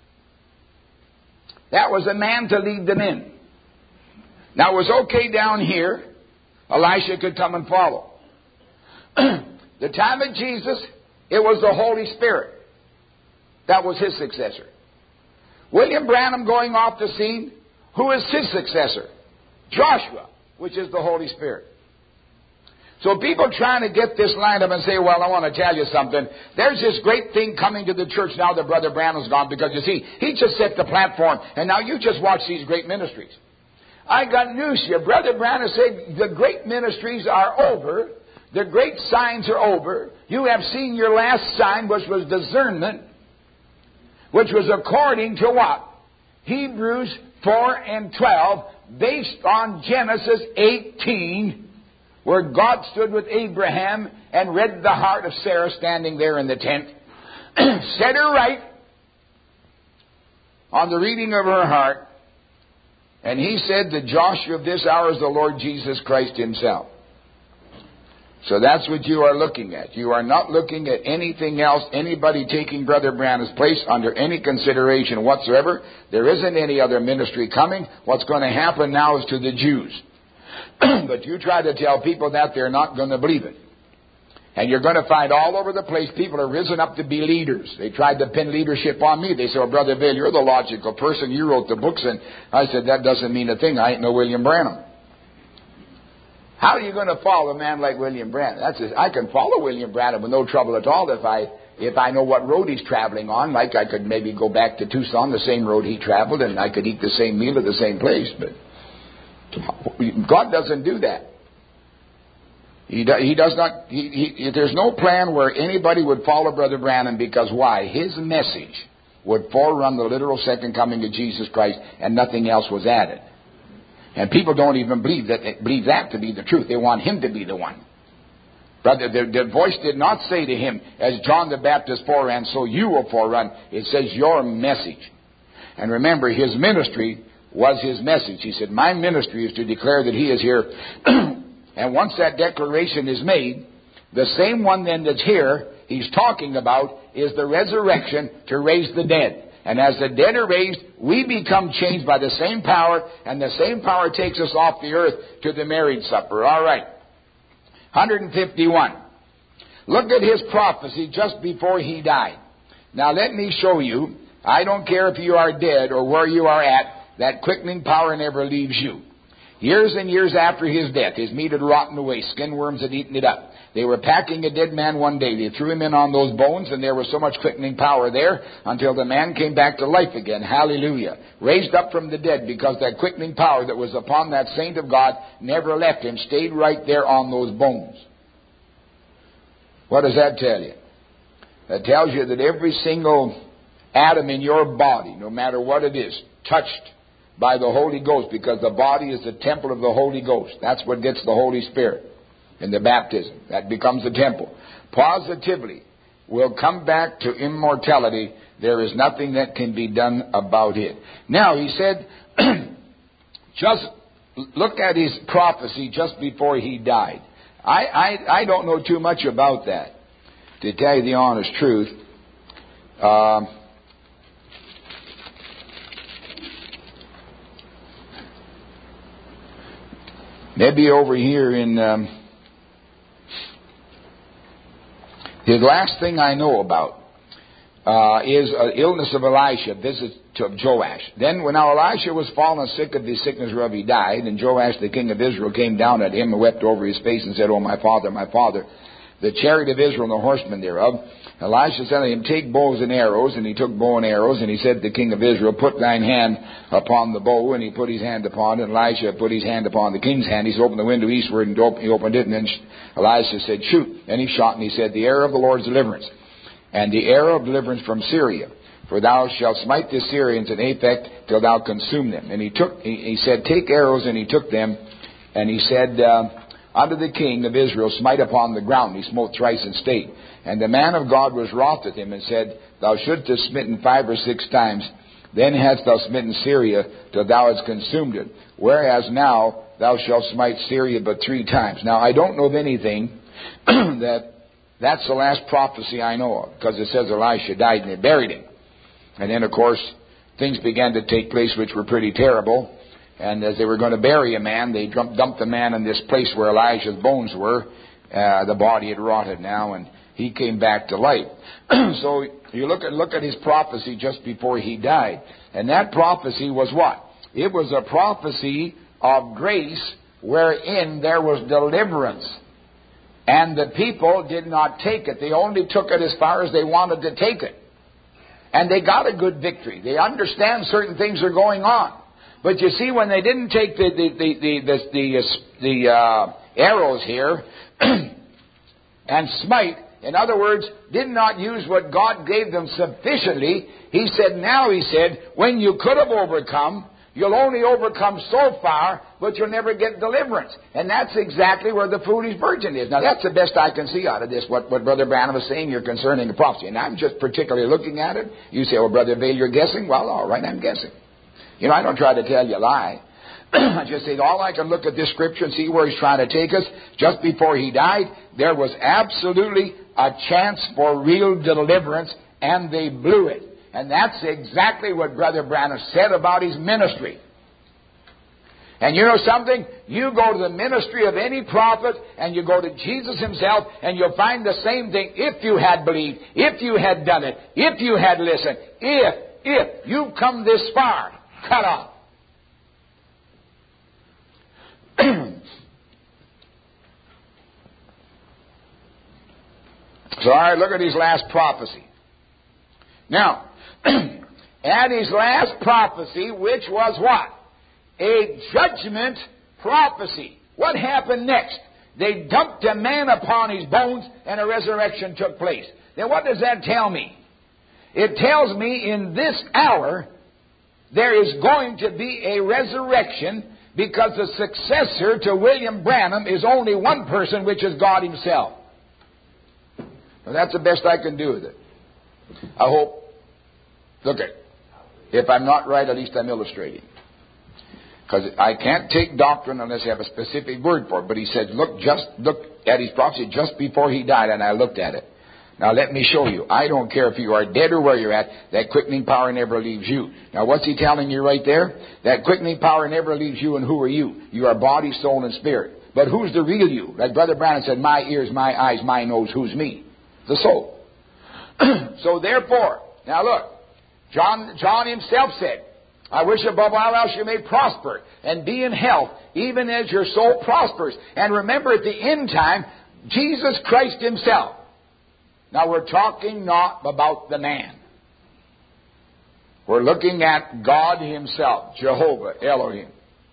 That was a man to lead them in. Now, it was okay down here. Elisha could come and follow. The time of Jesus, it was the Holy Spirit. That was his successor. William Branham going off the scene, who is his successor? Joshua, which is the Holy Spirit. So people trying to get this lined up and say, well, I want to tell you something. There's this great thing coming to the church now that Brother Branham's gone, because you see, he just set the platform, and now you just watch these great ministries. I got news to you. Brother Branham said the great ministries are over. The great signs are over. You have seen your last sign, which was discernment, which was according to what? Hebrews four and twelve, based on Genesis eighteen, where God stood with Abraham and read the heart of Sarah standing there in the tent, set her right on the reading of her heart, and he said, the Joshua of this hour is the Lord Jesus Christ himself. So that's what you are looking at. You are not looking at anything else, anybody taking Brother Branham's place under any consideration whatsoever. There isn't any other ministry coming. What's going to happen now is to the Jews. But you try to tell people that, they're not going to believe it. And you're going to find all over the place people have risen up to be leaders. They tried to pin leadership on me. They said, well, Brother Bill, you're the logical person. You wrote the books. And I said, that doesn't mean a thing. I ain't no William Branham. How are you going to follow a man like William Branham? That's just, I can follow William Branham with no trouble at all if I if I know what road he's traveling on. Like I could maybe go back to Tucson, the same road he traveled, and I could eat the same meal at the same place. But God doesn't do that. He, do, he does not. He, he, there's no plan where anybody would follow Brother Branham, because why? His message would forerun the literal second coming of Jesus Christ, and nothing else was added. And people don't even believe that believe that to be the truth. They want him to be the one. Brother, the, the voice did not say to him, as John the Baptist foreran, so you will forerun. It says your message. And remember, his ministry was his message. He said, my ministry is to declare that he is here. And once that declaration is made, the same one then that's here, he's talking about, is the resurrection to raise the dead. And as the dead are raised, we become changed by the same power, and the same power takes us off the earth to the marriage supper. All right. one fifty-one. Look at his prophecy just before he died. Now let me show you, I don't care if you are dead or where you are at, that quickening power never leaves you. Years and years after his death, his meat had rotten away. Skin worms had eaten it up. They were packing a dead man one day. They threw him in on those bones, and there was so much quickening power there until the man came back to life again. Hallelujah. Raised up from the dead, because that quickening power that was upon that saint of God never left him, stayed right there on those bones. What does that tell you? That tells you that every single atom in your body, no matter what it is, touched by the Holy Ghost, because the body is the temple of the Holy Ghost. That's what gets the Holy Spirit in the baptism. That becomes the temple. Positively will come back to immortality. There is nothing that can be done about it. Now, he said, just look at his prophecy just before he died. I, I, I don't know too much about that, to tell you the honest truth. Um, maybe over here in... Um, the last thing I know about uh, is an illness of Elisha, visit to Joash. Then when now Elisha was fallen sick of the sickness whereof he died, and Joash the king of Israel came down at him and wept over his face and said, "O my father, my father, the chariot of Israel and the horsemen thereof." Elisha said to him, "Take bows and arrows." And he took bow and arrows, and he said to the king of Israel, "Put thine hand upon the bow." And he put his hand upon it. And Elisha put his hand upon the king's hand. He said, "Open the window eastward," and he opened it. And then Elisha said, "Shoot." And he shot, and he said, "The arrow of the Lord's deliverance, and the arrow of deliverance from Syria. For thou shalt smite the Syrians in Aphek till thou consume them." And he took, he, he said, "Take arrows," and he took them. And he said, uh, "Unto the king of Israel, smite upon the ground." He smote thrice and stayed. And the man of God was wroth at him and said, "Thou shouldst have smitten five or six times. Then hadst thou smitten Syria till thou hadst consumed it. Whereas now thou shalt smite Syria but three times." Now, I don't know of anything that that's the last prophecy I know of, because it says Elisha died and they buried him. And then, of course, things began to take place which were pretty terrible. And as they were going to bury a man, they dumped the man in this place where Elijah's bones were. Uh, the body had rotted now, and he came back to life. So you look at look at his prophecy just before he died. And that prophecy was what? It was a prophecy of grace wherein there was deliverance. And the people did not take it. They only took it as far as they wanted to take it. And they got a good victory. They understand certain things are going on. But you see, when they didn't take the the the the the, the, the uh, arrows here and smite, in other words, did not use what God gave them sufficiently, he said, now he said, when you could have overcome, you'll only overcome so far, but you'll never get deliverance. And that's exactly where the foolish virgin is. Now, that's the best I can see out of this, what, what Brother Branham was saying here concerning the prophecy. And I'm just particularly looking at it. You say, "Oh, Brother Vail, you're guessing." Well, all right, I'm guessing. You know, I don't try to tell you a lie. I just say, all I can look at this scripture and see where he's trying to take us. Just before he died, there was absolutely a chance for real deliverance, and they blew it. And that's exactly what Brother Branham said about his ministry. And you know something? You go to the ministry of any prophet, and you go to Jesus himself, and you'll find the same thing. If you had believed, if you had done it, if you had listened, if, if you've come this far, cut off. So, all right, look at his last prophecy. Now, at his last prophecy, which was what? A judgment prophecy. What happened next? They dumped a man upon his bones, and a resurrection took place. Then what does that tell me? It tells me in this hour there is going to be a resurrection, because the successor to William Branham is only one person, which is God himself. Well, that's the best I can do with it. I hope. Look at it. If I'm not right, at least I'm illustrating. Because I can't take doctrine unless I have a specific word for it. But he said, look, just look at his prophecy just before he died, and I looked at it. Now let me show you. I don't care if you are dead or where you're at, that quickening power never leaves you. Now what's he telling you right there? That quickening power never leaves you, and who are you? You are body, soul, and spirit. But who's the real you? Like Brother Branham said, my ears, my eyes, my nose, who's me? The soul. So therefore, now look, John, John himself said, I wish above all else you may prosper and be in health, even as your soul prospers. And remember, at the end time, Jesus Christ Himself. Now, we're talking not about the man. We're looking at God Himself, Jehovah, Elohim,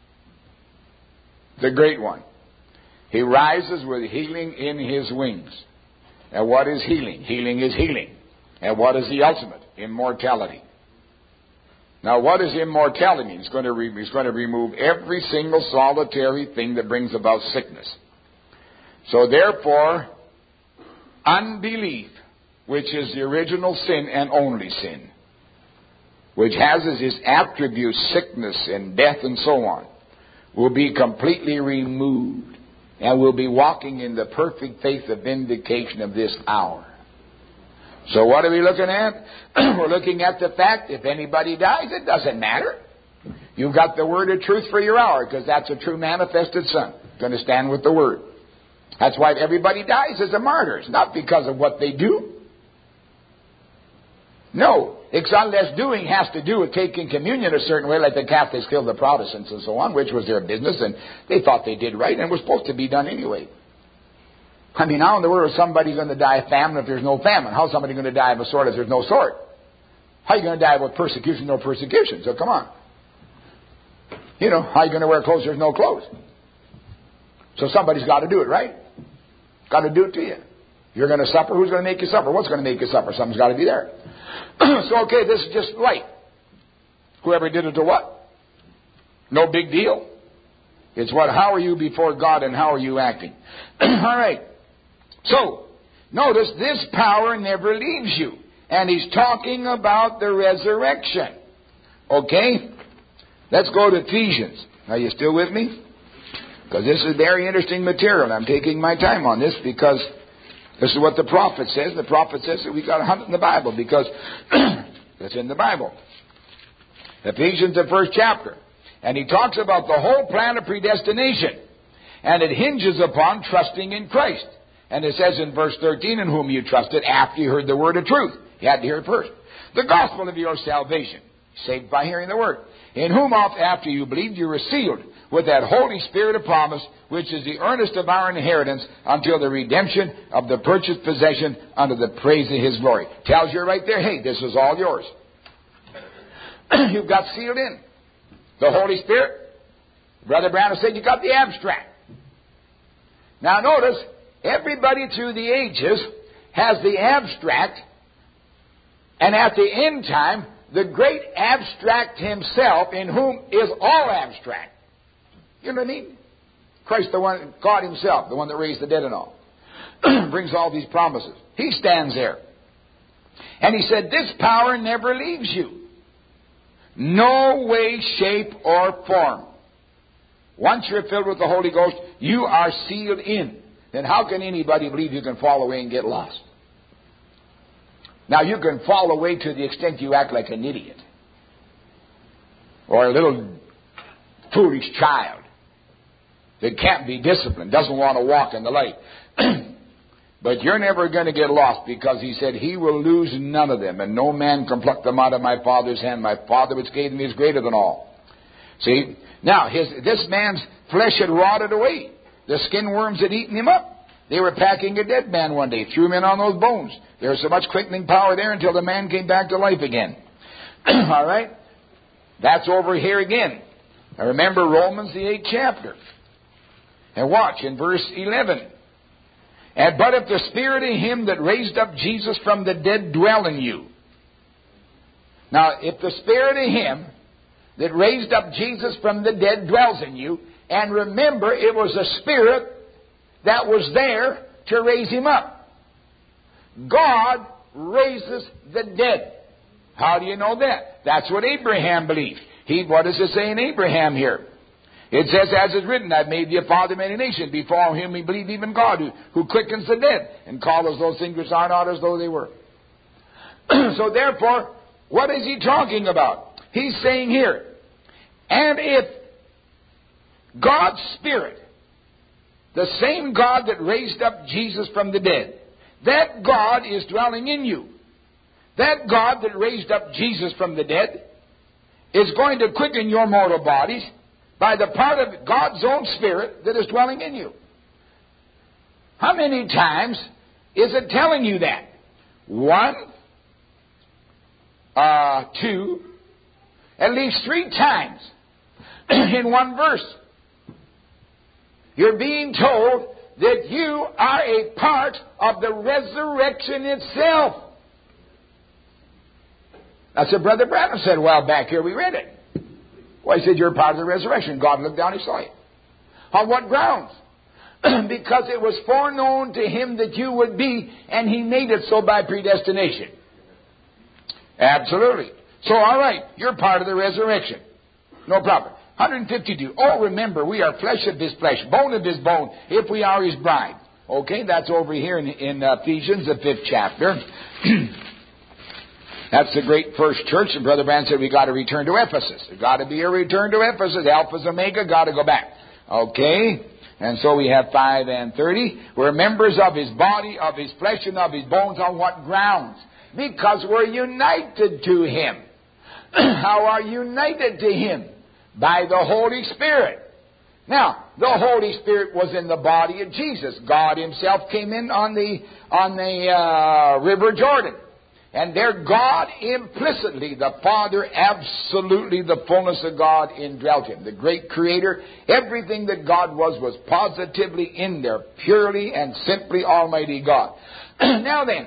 the Great One. He rises with healing in His wings. And what is healing? Healing is healing. And what is the ultimate? Immortality. Now, what is immortality mean? He's going to, re- he's going to remove every single solitary thing that brings about sickness. So, therefore, unbelief, which is the original sin and only sin, which has as its attributes sickness and death and so on, will be completely removed. And we'll be walking in the perfect faith of vindication of this hour. So what are we looking at? We're looking at the fact, if anybody dies, it doesn't matter. You've got the word of truth for your hour, because that's a true manifested Son. Going to stand with the word. That's why everybody dies as a martyr. It's not because of what they do. No. It's unless doing has to do with taking communion a certain way, like the Catholics killed the Protestants and so on, which was their business, and they thought they did right, and was supposed to be done anyway. I mean, how in the world is somebody going to die of famine if there's no famine? How is somebody going to die of a sword if there's no sword? How are you going to die with persecution, no persecution? So come on. You know, how are you going to wear clothes if there's no clothes? So somebody's got to do it, right? Got to do it to you. You're going to suffer. Who's going to make you suffer? What's going to make you suffer? Something's got to be there. So, okay, this is just light. Whoever did it to what? No big deal. It's what, how are you before God and how are you acting? All right. So, notice this power never leaves you. And he's talking about the resurrection. Okay? Let's go to Ephesians. Are you still with me? Because this is very interesting material. I'm taking my time on this because this is what the prophet says. The prophet says that we got to hunt in the Bible because it's in the Bible. Ephesians, the first chapter. And he talks about the whole plan of predestination. And it hinges upon trusting in Christ. And it says in verse thirteen, in whom you trusted after you heard the word of truth. You had to hear it first. The gospel of your salvation. Saved by hearing the word. In whom after you believed you were sealed with that Holy Spirit of promise, which is the earnest of our inheritance until the redemption of the purchased possession unto the praise of His glory. Tells you right there, hey, this is all yours. You've got sealed in. The Holy Spirit. Brother Branham said you got the abstract. Now notice, everybody through the ages has the abstract, and at the end time, the great abstract Himself, in whom is all abstract. You know what I mean? Christ, the one, God Himself, the one that raised the dead and all, brings all these promises. He stands there. And He said, this power never leaves you. No way, shape, or form. Once you're filled with the Holy Ghost, you are sealed in. Then how can anybody believe you can fall away and get lost? Now, you can fall away to the extent you act like an idiot. Or a little foolish child that can't be disciplined, doesn't want to walk in the light. But you're never going to get lost, because He said He will lose none of them, and no man can pluck them out of my Father's hand. My Father which gave them is greater than all. See? Now, his, this man's flesh had rotted away. The skin worms had eaten him up. They were packing a dead man one day, threw him in on those bones. There was so much quickening power there until the man came back to life again. All right? That's over here again. Now remember Romans, the eighth chapter. And watch in verse eleven. And but if the Spirit of Him that raised up Jesus from the dead dwell in you. Now, if the Spirit of Him that raised up Jesus from the dead dwells in you, and remember, it was a Spirit that was there to raise Him up. God raises the dead. How do you know that? That's what Abraham believed. He, what does it say in Abraham here? It says, as is written, I've made thee a father of many nations, before whom he believed even God, who, who quickens the dead, and calleth those things which are not as though they were. So therefore, what is he talking about? He's saying here, and if God's Spirit, the same God that raised up Jesus from the dead, that God is dwelling in you. That God that raised up Jesus from the dead is going to quicken your mortal bodies by the part of God's own Spirit that is dwelling in you. How many times is it telling you that? One, uh, two, at least three times in one verse. You're being told that you are a part of the resurrection itself. That's what Brother Branham said a while back here. We read it. Well, he said, you're part of the resurrection. God looked down and saw you. On what grounds? Because it was foreknown to Him that you would be, and He made it so by predestination. Absolutely. So, all right, you're part of the resurrection. No problem. one hundred fifty-two. Oh, remember, we are flesh of His flesh, bone of His bone, if we are His bride. Okay, that's over here in, in uh, Ephesians, the fifth chapter. That's the great first church. And Brother Branham said we got to return to Ephesus. There's got to be a return to Ephesus. Alpha's Omega, got to go back. Okay? And so we have five and thirty. We're members of His body, of His flesh, and of His bones. On what grounds? Because we're united to Him. How are you united to Him? By the Holy Spirit. Now, the Holy Spirit was in the body of Jesus. God Himself came in on the on the uh, River Jordan. And there God implicitly, the Father, absolutely the fullness of God indwelt Him. The great Creator, everything that God was, was positively in there, purely and simply Almighty God. Now then,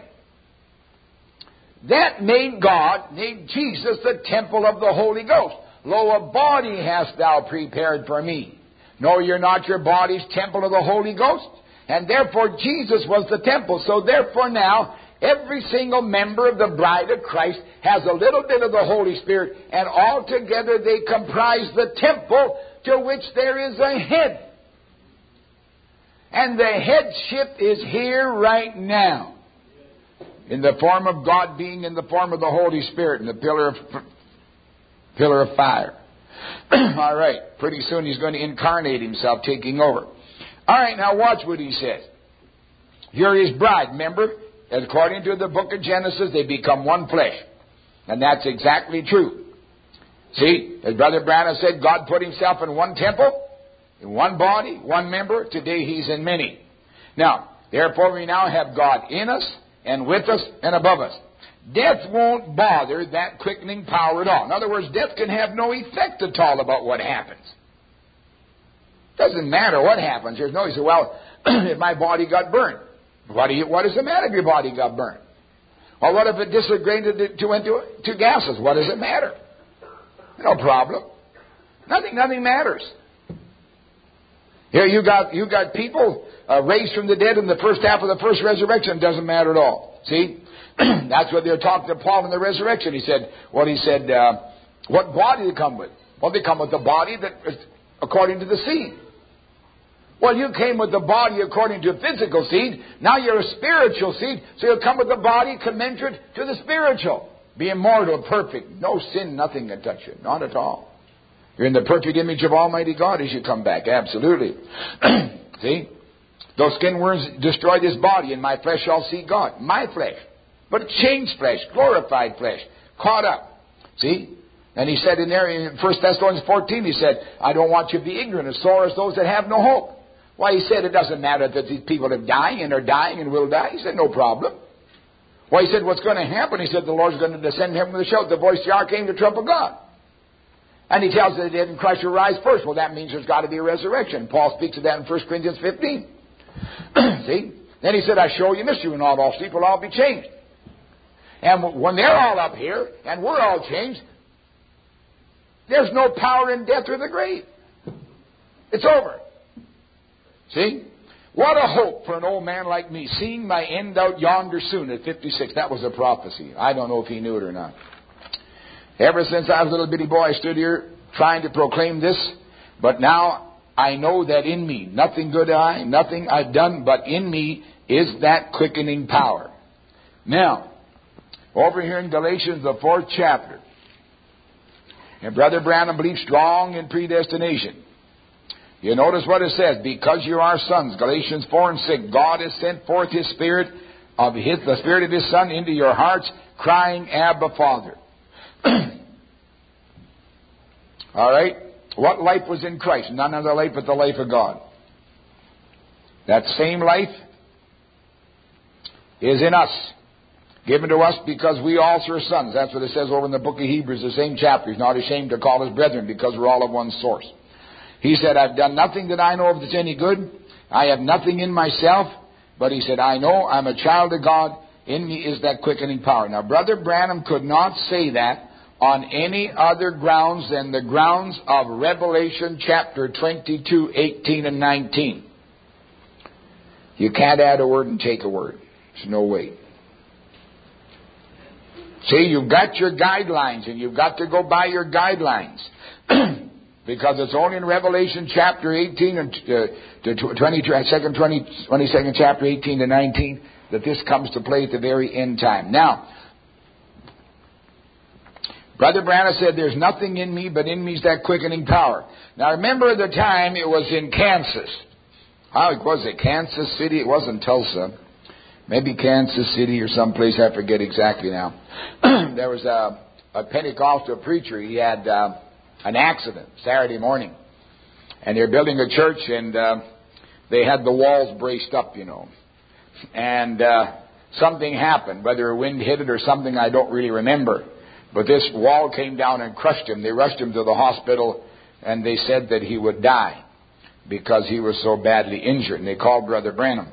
that made God, made Jesus the temple of the Holy Ghost. Lo, a body hast thou prepared for me. No, you're not. Your body's temple of the Holy Ghost. And therefore Jesus was the temple. So therefore now, every single member of the bride of Christ has a little bit of the Holy Spirit, and altogether they comprise the temple to which there is a head. And the headship is here right now, in the form of God being in the form of the Holy Spirit in the pillar of, pillar of fire. All right, pretty soon He's going to incarnate Himself, taking over. All right, now watch what He says. You're His bride, remember? According to the book of Genesis, they become one flesh. And that's exactly true. See, as Brother Branham said, God put Himself in one temple, in one body, one member. Today He's in many. Now, therefore we now have God in us, and with us, and above us. Death won't bother that quickening power at all. In other words, death can have no effect at all about what happens. Doesn't matter what happens. There's no, you say, well, if my body got burned. What, do you, what does it matter if your body got burned? Or what if it disintegrated to, into to gases? What does it matter? No problem. Nothing, nothing matters. Here you got you got people uh, raised from the dead in the first half of the first resurrection. It doesn't matter at all. See, that's what they're talking to Paul in the resurrection. He said, "What he said? Uh, what body they come with? Well, they come with the body that is according to the seed." Well, you came with the body according to a physical seed. Now you're a spiritual seed, so you'll come with the body commensurate to the spiritual. Be immortal, perfect. No sin, nothing can touch you. Not at all. You're in the perfect image of Almighty God as you come back. Absolutely. See? Those skin worms destroy this body. In my flesh shall see God. My flesh. But changed flesh, glorified flesh, caught up. See? And he said in there in First Thessalonians fourteen, he said, I don't want you to be ignorant as sore as those that have no hope. Why, he said it doesn't matter that these people are dying and are dying and will die. He said, no problem. Why, he said, what's going to happen? He said, the Lord's going to descend in heaven with a shout, the voice of the archangel, the trump of God. And he tells the dead in Christ will rise first. Well, that means there's got to be a resurrection. Paul speaks of that in First Corinthians fifteen. See? Then he said, I show you mystery, when all, all sleep will all be changed. And when they're all up here and we're all changed, there's no power in death or the grave. It's over. See? What a hope for an old man like me, seeing my end out yonder soon at fifty-six. That was a prophecy. I don't know if he knew it or not. Ever since I was a little bitty boy, I stood here trying to proclaim this. But now I know that in me, nothing good I, nothing I've done, but in me is that quickening power. Now, over here in Galatians, the fourth chapter, and Brother Branham believes strong in predestination. You notice what it says, because you are sons, Galatians four and six, God has sent forth His Spirit of His, the Spirit of His Son into your hearts, crying, Abba, Father. All right? What life was in Christ? None other life but the life of God. That same life is in us. Given to us because we also are sons. That's what it says over in the book of Hebrews, the same chapter. He's not ashamed to call us brethren because we're all of one source. He said, I've done nothing that I know of that's any good. I have nothing in myself. But he said, I know I'm a child of God. In me is that quickening power. Now, Brother Branham could not say that on any other grounds than the grounds of Revelation chapter twenty-two, eighteen, and nineteen. You can't add a word and take a word. There's no way. See, you've got your guidelines, and you've got to go by your guidelines. Because it's only in Revelation chapter eighteen and uh, to twenty-second, twenty, twenty-second chapter eighteen to nineteen that this comes to play at the very end time. Now, Brother Branham said, there's nothing in me, but in me is that quickening power. Now, remember the time it was in Kansas. How was it? Kansas City? It wasn't Tulsa. Maybe Kansas City or someplace, I forget exactly now. There was a, a Pentecostal preacher. He had uh, an accident Saturday morning. And they're building a church, and uh, they had the walls braced up, you know. And uh, something happened, whether a wind hit it or something, I don't really remember. But this wall came down and crushed him. They rushed him to the hospital, and they said that he would die because he was so badly injured. And they called Brother Branham.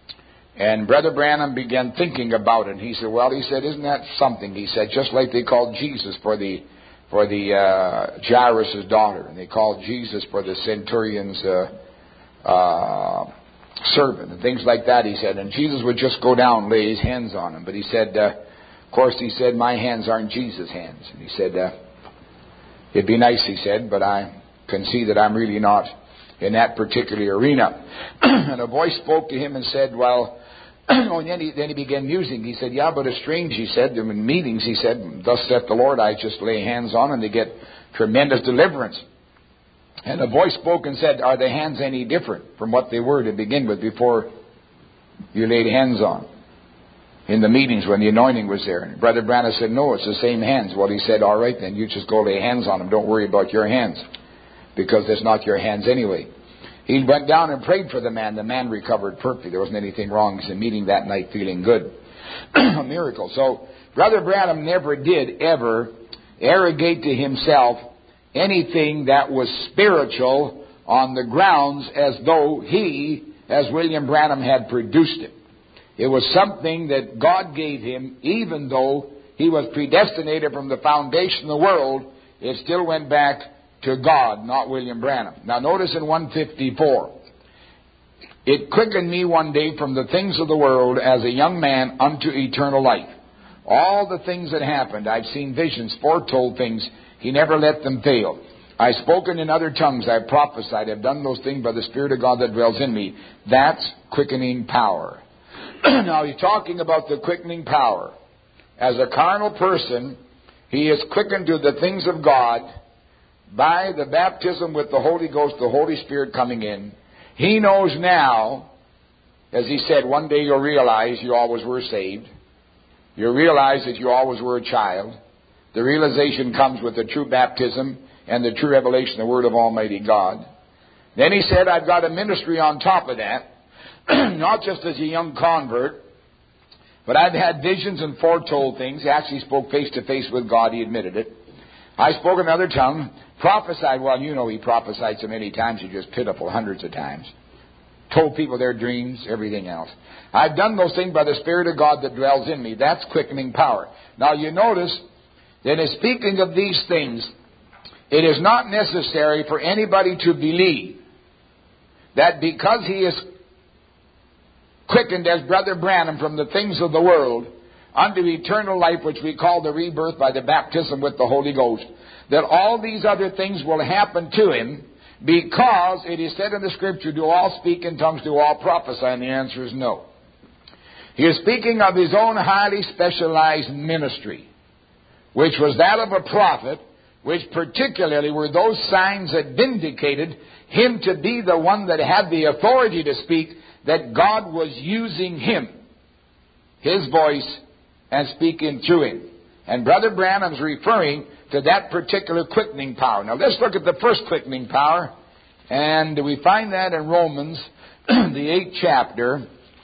And Brother Branham began thinking about it. And he said, well, he said, isn't that something? He said, just like they called Jesus for the for the uh, Jairus' daughter. And they called Jesus for the centurion's uh, uh, servant. And things like that, he said. And Jesus would just go down, lay his hands on him. But he said, uh, of course, he said, my hands aren't Jesus' hands. And he said, uh, it'd be nice, he said, but I can see that I'm really not in that particular arena. And a voice spoke to him and said, well, and then he, then he began musing. He said, yeah, but it's strange, he said, in meetings, he said, thus saith the Lord, I just lay hands on and they get tremendous deliverance. And a voice spoke and said, are the hands any different from what they were to begin with before you laid hands on? In the meetings when the anointing was there. And Brother Branham said, no, it's the same hands. Well, he said, all right, then you just go lay hands on them. Don't worry about your hands. Because it's not your hands anyway. He went down and prayed for the man. The man recovered perfectly. There wasn't anything wrong. He was in meeting that night feeling good. A miracle. So, Brother Branham never did ever arrogate to himself anything that was spiritual on the grounds as though he, as William Branham, had produced it. It was something that God gave him, even though he was predestinated from the foundation of the world. It still went back to God, not William Branham. Now notice in one fifty-four, it quickened me one day from the things of the world as a young man unto eternal life. All the things that happened, I've seen visions, foretold things. He never let them fail. I've spoken in other tongues. I've prophesied. I've done those things by the Spirit of God that dwells in me. That's quickening power. Now he's talking about the quickening power. As a carnal person, he is quickened to the things of God by the baptism with the Holy Ghost, the Holy Spirit coming in. He knows now, as he said, one day you'll realize you always were saved. You'll realize that you always were a child. The realization comes with the true baptism and the true revelation of the Word of Almighty God. Then he said, I've got a ministry on top of that, not just as a young convert, but I've had visions and foretold things. He actually spoke face to face with God. He admitted it. I spoke in another tongue, prophesied. Well, you know he prophesied so many times, it's just pitiful, hundreds of times. Told people their dreams, everything else. I've done those things by the Spirit of God that dwells in me. That's quickening power. Now you notice that in speaking of these things, it is not necessary for anybody to believe that because he is quickened as Brother Branham from the things of the world unto eternal life, which we call the rebirth by the baptism with the Holy Ghost, that all these other things will happen to him, because it is said in the Scripture, do all speak in tongues, do all prophesy? And the answer is no. He is speaking of his own highly specialized ministry, which was that of a prophet, which particularly were those signs that vindicated him to be the one that had the authority to speak, that God was using him, his voice, and speaking through him. And Brother Branham's referring to that particular quickening power. Now let's look at the first quickening power, and we find that in Romans, the eighth chapter,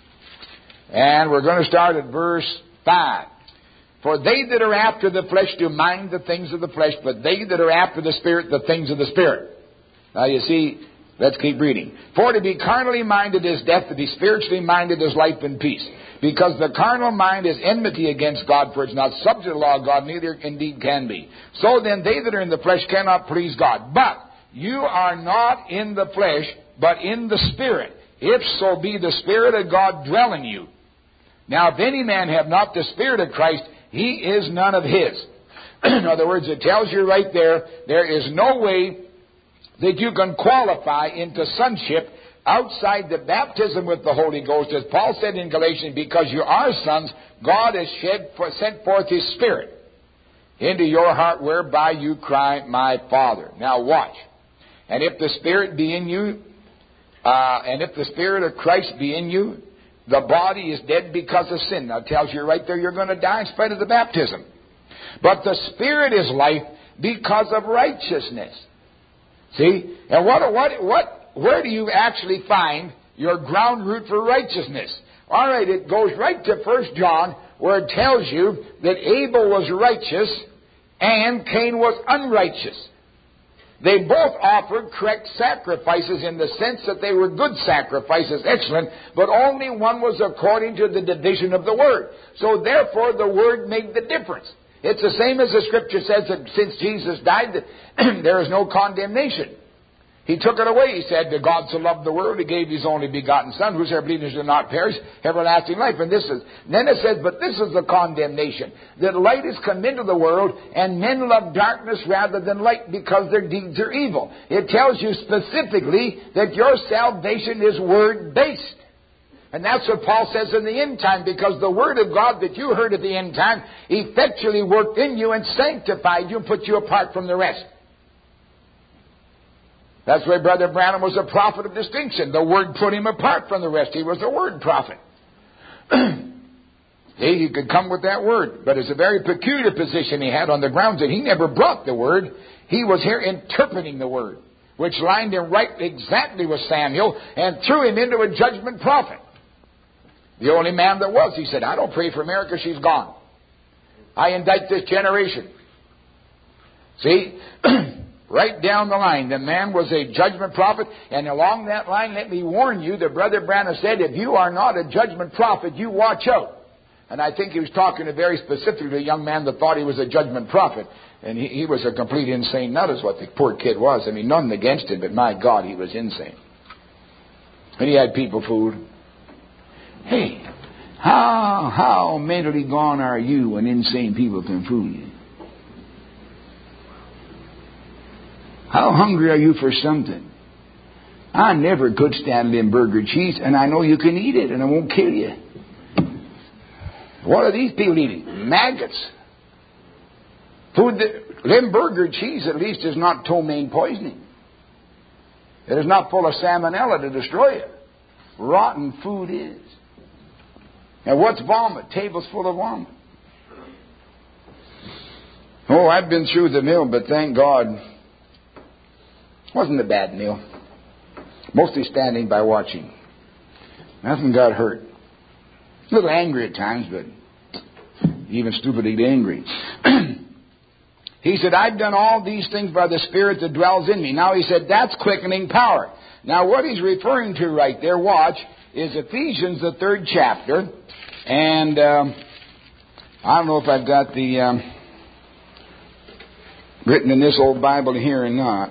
and we're going to start at verse five. For they that are after the flesh do mind the things of the flesh, but they that are after the Spirit, the things of the Spirit. Now you see, let's keep reading. For to be carnally minded is death, to be spiritually minded is life and peace. Because the carnal mind is enmity against God, for it's not subject to the law of God, neither indeed can be. So then they that are in the flesh cannot please God. But you are not in the flesh, but in the Spirit, if so be the Spirit of God dwell in you. Now if any man have not the Spirit of Christ, he is none of his. In other words, it tells you right there, there is no way that you can qualify into sonship outside the baptism with the Holy Ghost. As Paul said in Galatians, because you are sons, God has shed for, sent forth His Spirit into your heart, whereby you cry, my Father. Now watch. And if the Spirit be in you, uh, and if the Spirit of Christ be in you, the body is dead because of sin. Now it tells you right there you're going to die in spite of the baptism. But the Spirit is life because of righteousness. See? And what, what, what, where do you actually find your ground root for righteousness? All right, it goes right to First John, where it tells you that Abel was righteous and Cain was unrighteous. They both offered correct sacrifices in the sense that they were good sacrifices, excellent, but only one was according to the division of the Word. So therefore the Word made the difference. It's the same as the Scripture says that since Jesus died, there is no condemnation. He took it away. He said, God so loved the world, He gave His only begotten Son, whosoever believes shall not perish, everlasting life. And this is, then it says, but this is the condemnation, that light is come into the world, and men love darkness rather than light, because their deeds are evil. It tells you specifically that your salvation is word-based. And that's what Paul says in the end time, because the Word of God that you heard at the end time effectually worked in you and sanctified you and put you apart from the rest. That's why Brother Branham was a prophet of distinction. The Word put him apart from the rest. He was a Word prophet. See, he could come with that Word. But it's a very peculiar position he had on the grounds that he never brought the Word. He was here interpreting the Word, which lined him right exactly with Samuel and threw him into a judgment prophet. The only man that was. He said, I don't pray for America, she's gone. I indict this generation. See? Right down the line, the man was a judgment prophet, and along that line, let me warn you, that Brother Branham said, if you are not a judgment prophet, you watch out. And I think he was talking to very specifically a young man that thought he was a judgment prophet, and he, he was a complete insane nut is what the poor kid was. I mean, nothing against him, but my God, he was insane. And he had people fooled. Hey, how, how mentally gone are you when insane people can fool you? How hungry are you for something? I never could stand Limburger cheese, and I know you can eat it, and it won't kill you. What are these people eating? Maggots. Food that, Limburger cheese, at least, is not ptomaine poisoning. It is not full of salmonella to destroy you. Rotten food is. Now, what's vomit? Tables full of vomit. Oh, I've been through the mill, but thank God, wasn't a bad meal. Mostly standing by watching. Nothing got hurt. A little angry at times, but even stupidly angry. He said, I've done all these things by the Spirit that dwells in me. Now he said, that's quickening power. Now what he's referring to right there, watch, is Ephesians, the third chapter. And um, I don't know if I've got the um, written in this old Bible here or not.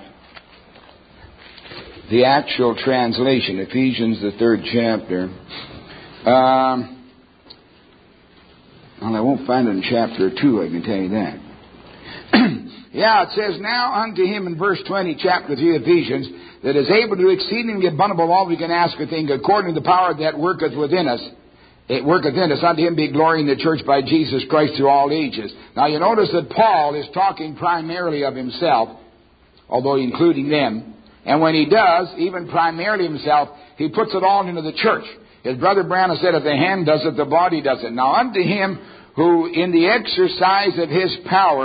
The actual translation, Ephesians, the third chapter. Um, well, I won't find it in chapter two, I can tell you that. Yeah, it says, now unto Him in verse twenty, chapter three, Ephesians, that is able to do exceedingly abundant above all we can ask or think, according to the power that worketh within us. It worketh in us. Unto Him be glory in the church by Jesus Christ through all ages. Now you notice that Paul is talking primarily of himself, although including them. And when he does, even primarily himself, he puts it all into the church. His brother Branham said, if the hand does it, the body does it. Now unto Him who in the exercise of His power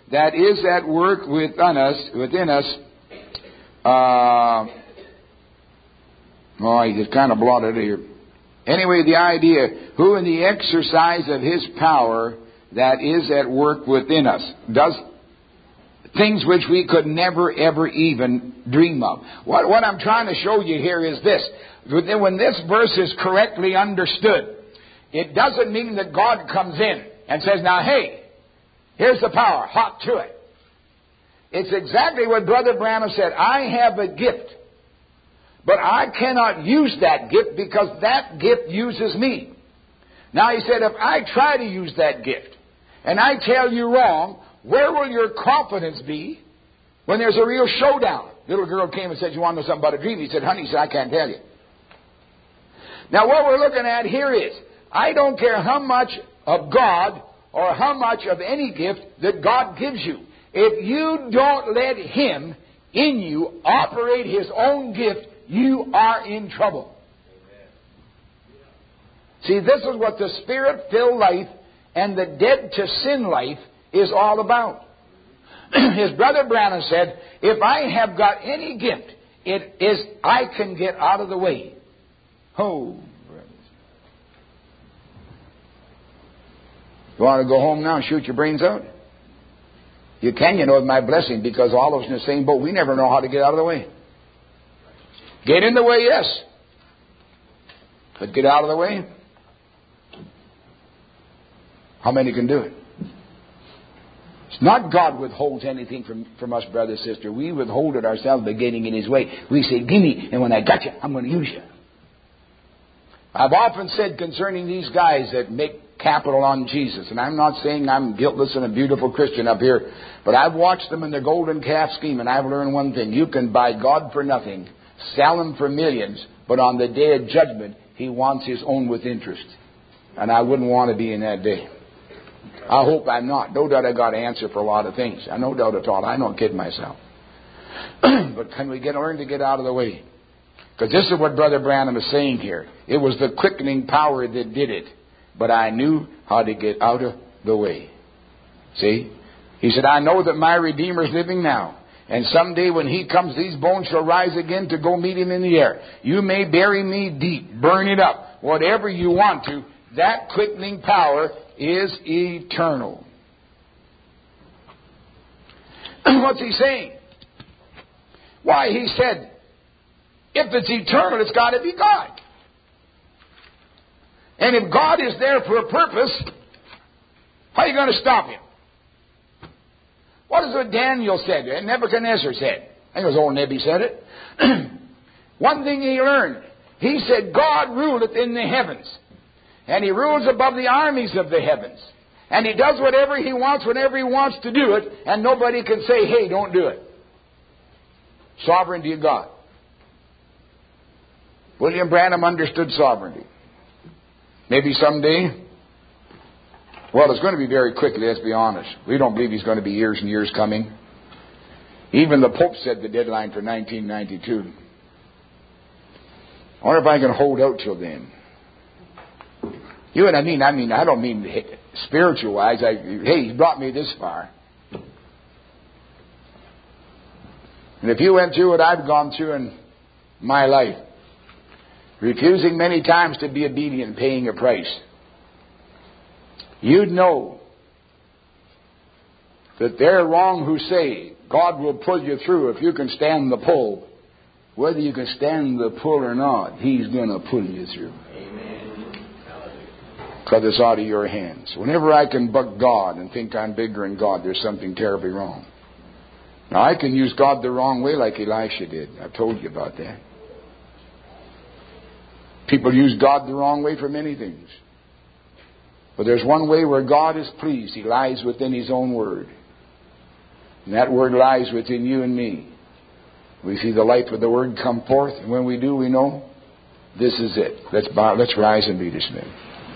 that is at work within us, within us, uh, oh, I just kind of blotted it here. Anyway, the idea, who in the exercise of His power that is at work within us, does things which we could never, ever even dream of. What, what I'm trying to show you here is this. When this verse is correctly understood, it doesn't mean that God comes in and says, now, hey, here's the power, hop to it. It's exactly what Brother Branham said. I have a gift, but I cannot use that gift because that gift uses me. Now, he said, if I try to use that gift and I tell you wrong, where will your confidence be when there's a real showdown? Little girl came and said, you want to know something about a dream? He said, honey, he said, I can't tell you. Now, what we're looking at here is, I don't care how much of God or how much of any gift that God gives you. If you don't let Him in you operate His own gift, you are in trouble. Amen. See, this is what the Spirit-filled life and the dead-to-sin life is all about. His brother Branham said, if I have got any gift, it is I can get out of the way. Oh, brothers. You want to go home now and shoot your brains out? You can, you know, with my blessing, because all of us in the same boat. We never know how to get out of the way. Get in the way, yes. But get out of the way? How many can do it? It's not God withholds anything from, from us, brother, sister. We withhold it ourselves by getting in His way. We say, give me, and when I got you, I'm going to use you. I've often said concerning these guys that make capital on Jesus, and I'm not saying I'm guiltless and a beautiful Christian up here, but I've watched them in the golden calf scheme, and I've learned one thing. You can buy God for nothing, sell Him for millions, but on the day of judgment, He wants His own with interest. And I wouldn't want to be in that day. I hope I'm not. No doubt I got to answer for a lot of things. I no doubt at all. I'm not kidding myself. But can we get learn to get out of the way? Because this is what Brother Branham is saying here. It was the quickening power that did it. But I knew how to get out of the way. See? He said, I know that my Redeemer is living now. And someday when He comes, these bones shall rise again to go meet Him in the air. You may bury me deep, burn it up, whatever you want to. That quickening power is eternal. What's he saying? Why, he said, if it's eternal, it's got to be God. And if God is there for a purpose, how are you going to stop Him? What is what Daniel said and Nebuchadnezzar said? I think it was old Nebi said it. One thing he learned. He said, God ruleth in the heavens. And He rules above the armies of the heavens. And He does whatever He wants whenever He wants to do it. And nobody can say, hey, don't do it. Sovereignty of God. William Branham understood sovereignty. Maybe someday. Well, it's going to be very quickly, let's be honest. We don't believe He's going to be years and years coming. Even the Pope said the deadline for nineteen ninety-two. I wonder if I can hold out till then. You know what I mean? I mean, I don't mean spiritual-wise. I, hey, He brought me this far. And if you went through what I've gone through in my life, refusing many times to be obedient, paying a price, you'd know that they're wrong who say God will pull you through if you can stand the pull. Whether you can stand the pull or not, He's going to pull you through. Because it's out of your hands. Whenever I can buck God and think I'm bigger than God, there's something terribly wrong. Now, I can use God the wrong way like Elisha did. I've told you about that. People use God the wrong way for many things. But there's one way where God is pleased. He lies within His own Word. And that Word lies within you and me. We see the light of the Word come forth. And when we do, we know this is it. Let's bow, let's rise and be dismissed.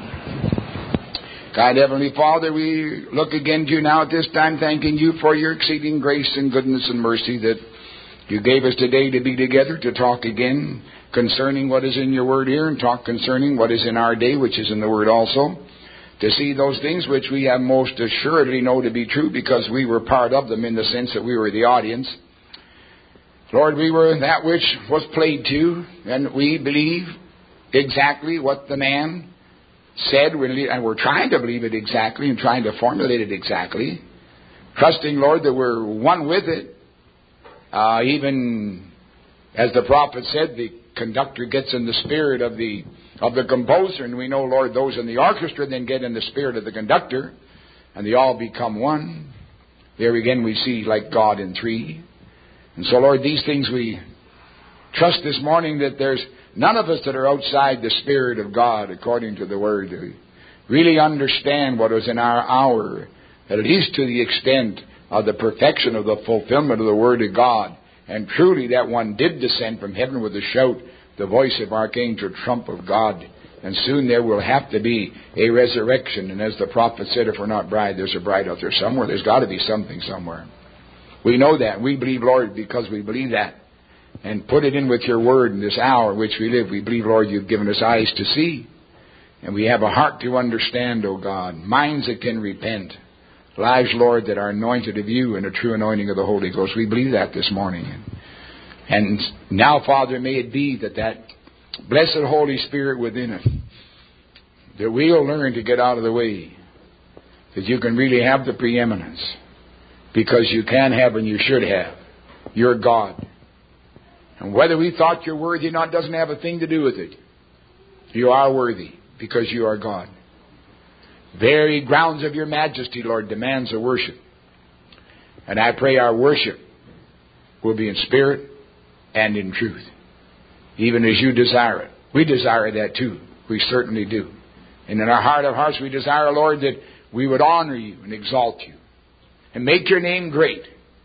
God, Heavenly Father, we look again to You now at this time, thanking You for Your exceeding grace and goodness and mercy that You gave us today to be together, to talk again concerning what is in Your Word here and talk concerning what is in our day, which is in the Word also. to see those things which we have most assuredly know to be true because we were part of them in the sense that we were the audience. Lord, we were that which was played to, and we believe exactly what the man said, and we're trying to believe it exactly and trying to formulate it exactly, trusting, Lord, that we're one with it. Uh, even as the prophet said, the conductor gets in the spirit of the of the composer, and we know, Lord, those in the orchestra then get in the spirit of the conductor, and they all become one. There again we see like God in three. And so, Lord, these things we trust this morning that there's none of us that are outside the Spirit of God according to the Word. We really understand what was in our hour, at least to the extent of the perfection of the fulfillment of the Word of God. And truly that one did descend from heaven with a shout, the voice of archangel, trump of God. And soon there will have to be a resurrection. And as the prophet said, if we're not bride, there's a bride out there somewhere. There's got to be something somewhere. We know that. We believe, Lord, because we believe that. And put it in with your word in this hour in which we live. We believe, Lord, you've given us eyes to see. And we have a heart to understand, O God. Minds that can repent. Lives, Lord, that are anointed of you and a true anointing of the Holy Ghost. We believe that this morning. And now, Father, may it be that that blessed Holy Spirit within us, that we'll learn to get out of the way. That you can really have the preeminence. Because you can have and you should have. You're God. And whether we thought you're worthy or not doesn't have a thing to do with it. You are worthy because you are God. Very grounds of your majesty, Lord, demands a worship. And I pray our worship will be in spirit and in truth. Even as you desire it. We desire that too. We certainly do. And in our heart of hearts we desire, Lord, that we would honor you and exalt you. And make your name great.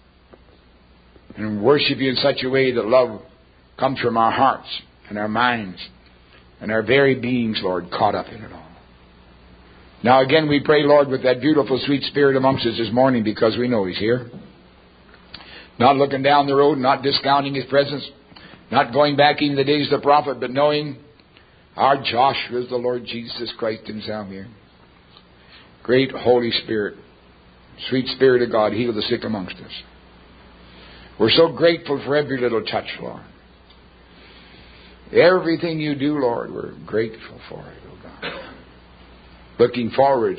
And worship you in such a way that love comes from our hearts and our minds and our very beings, Lord, caught up in it all. Now again we pray, Lord, with that beautiful sweet Spirit amongst us this morning because we know He's here. Not looking down the road, not discounting His presence, not going back even the days of the prophet, but knowing our Joshua is the Lord Jesus Christ Himself here. Great Holy Spirit. Sweet Spirit of God, heal the sick amongst us. We're so grateful for every little touch, Lord. Everything you do, Lord, we're grateful for it, oh God. Looking forward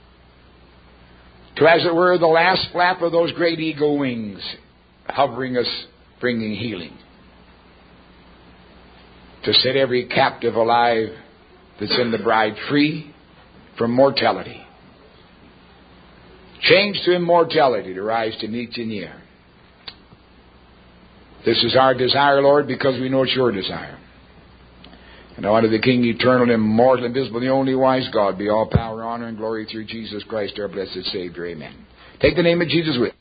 to, as it were, the last flap of those great eagle wings, hovering us, bringing healing. To set every captive alive that's in the bride free from mortality. Changed to immortality to rise to meet you in the air. This is our desire, Lord, because we know it's your desire. And unto the King, eternal, immortal, invisible, the only wise God, be all power, honor, and glory through Jesus Christ, our blessed Savior. Amen. Take the name of Jesus with you.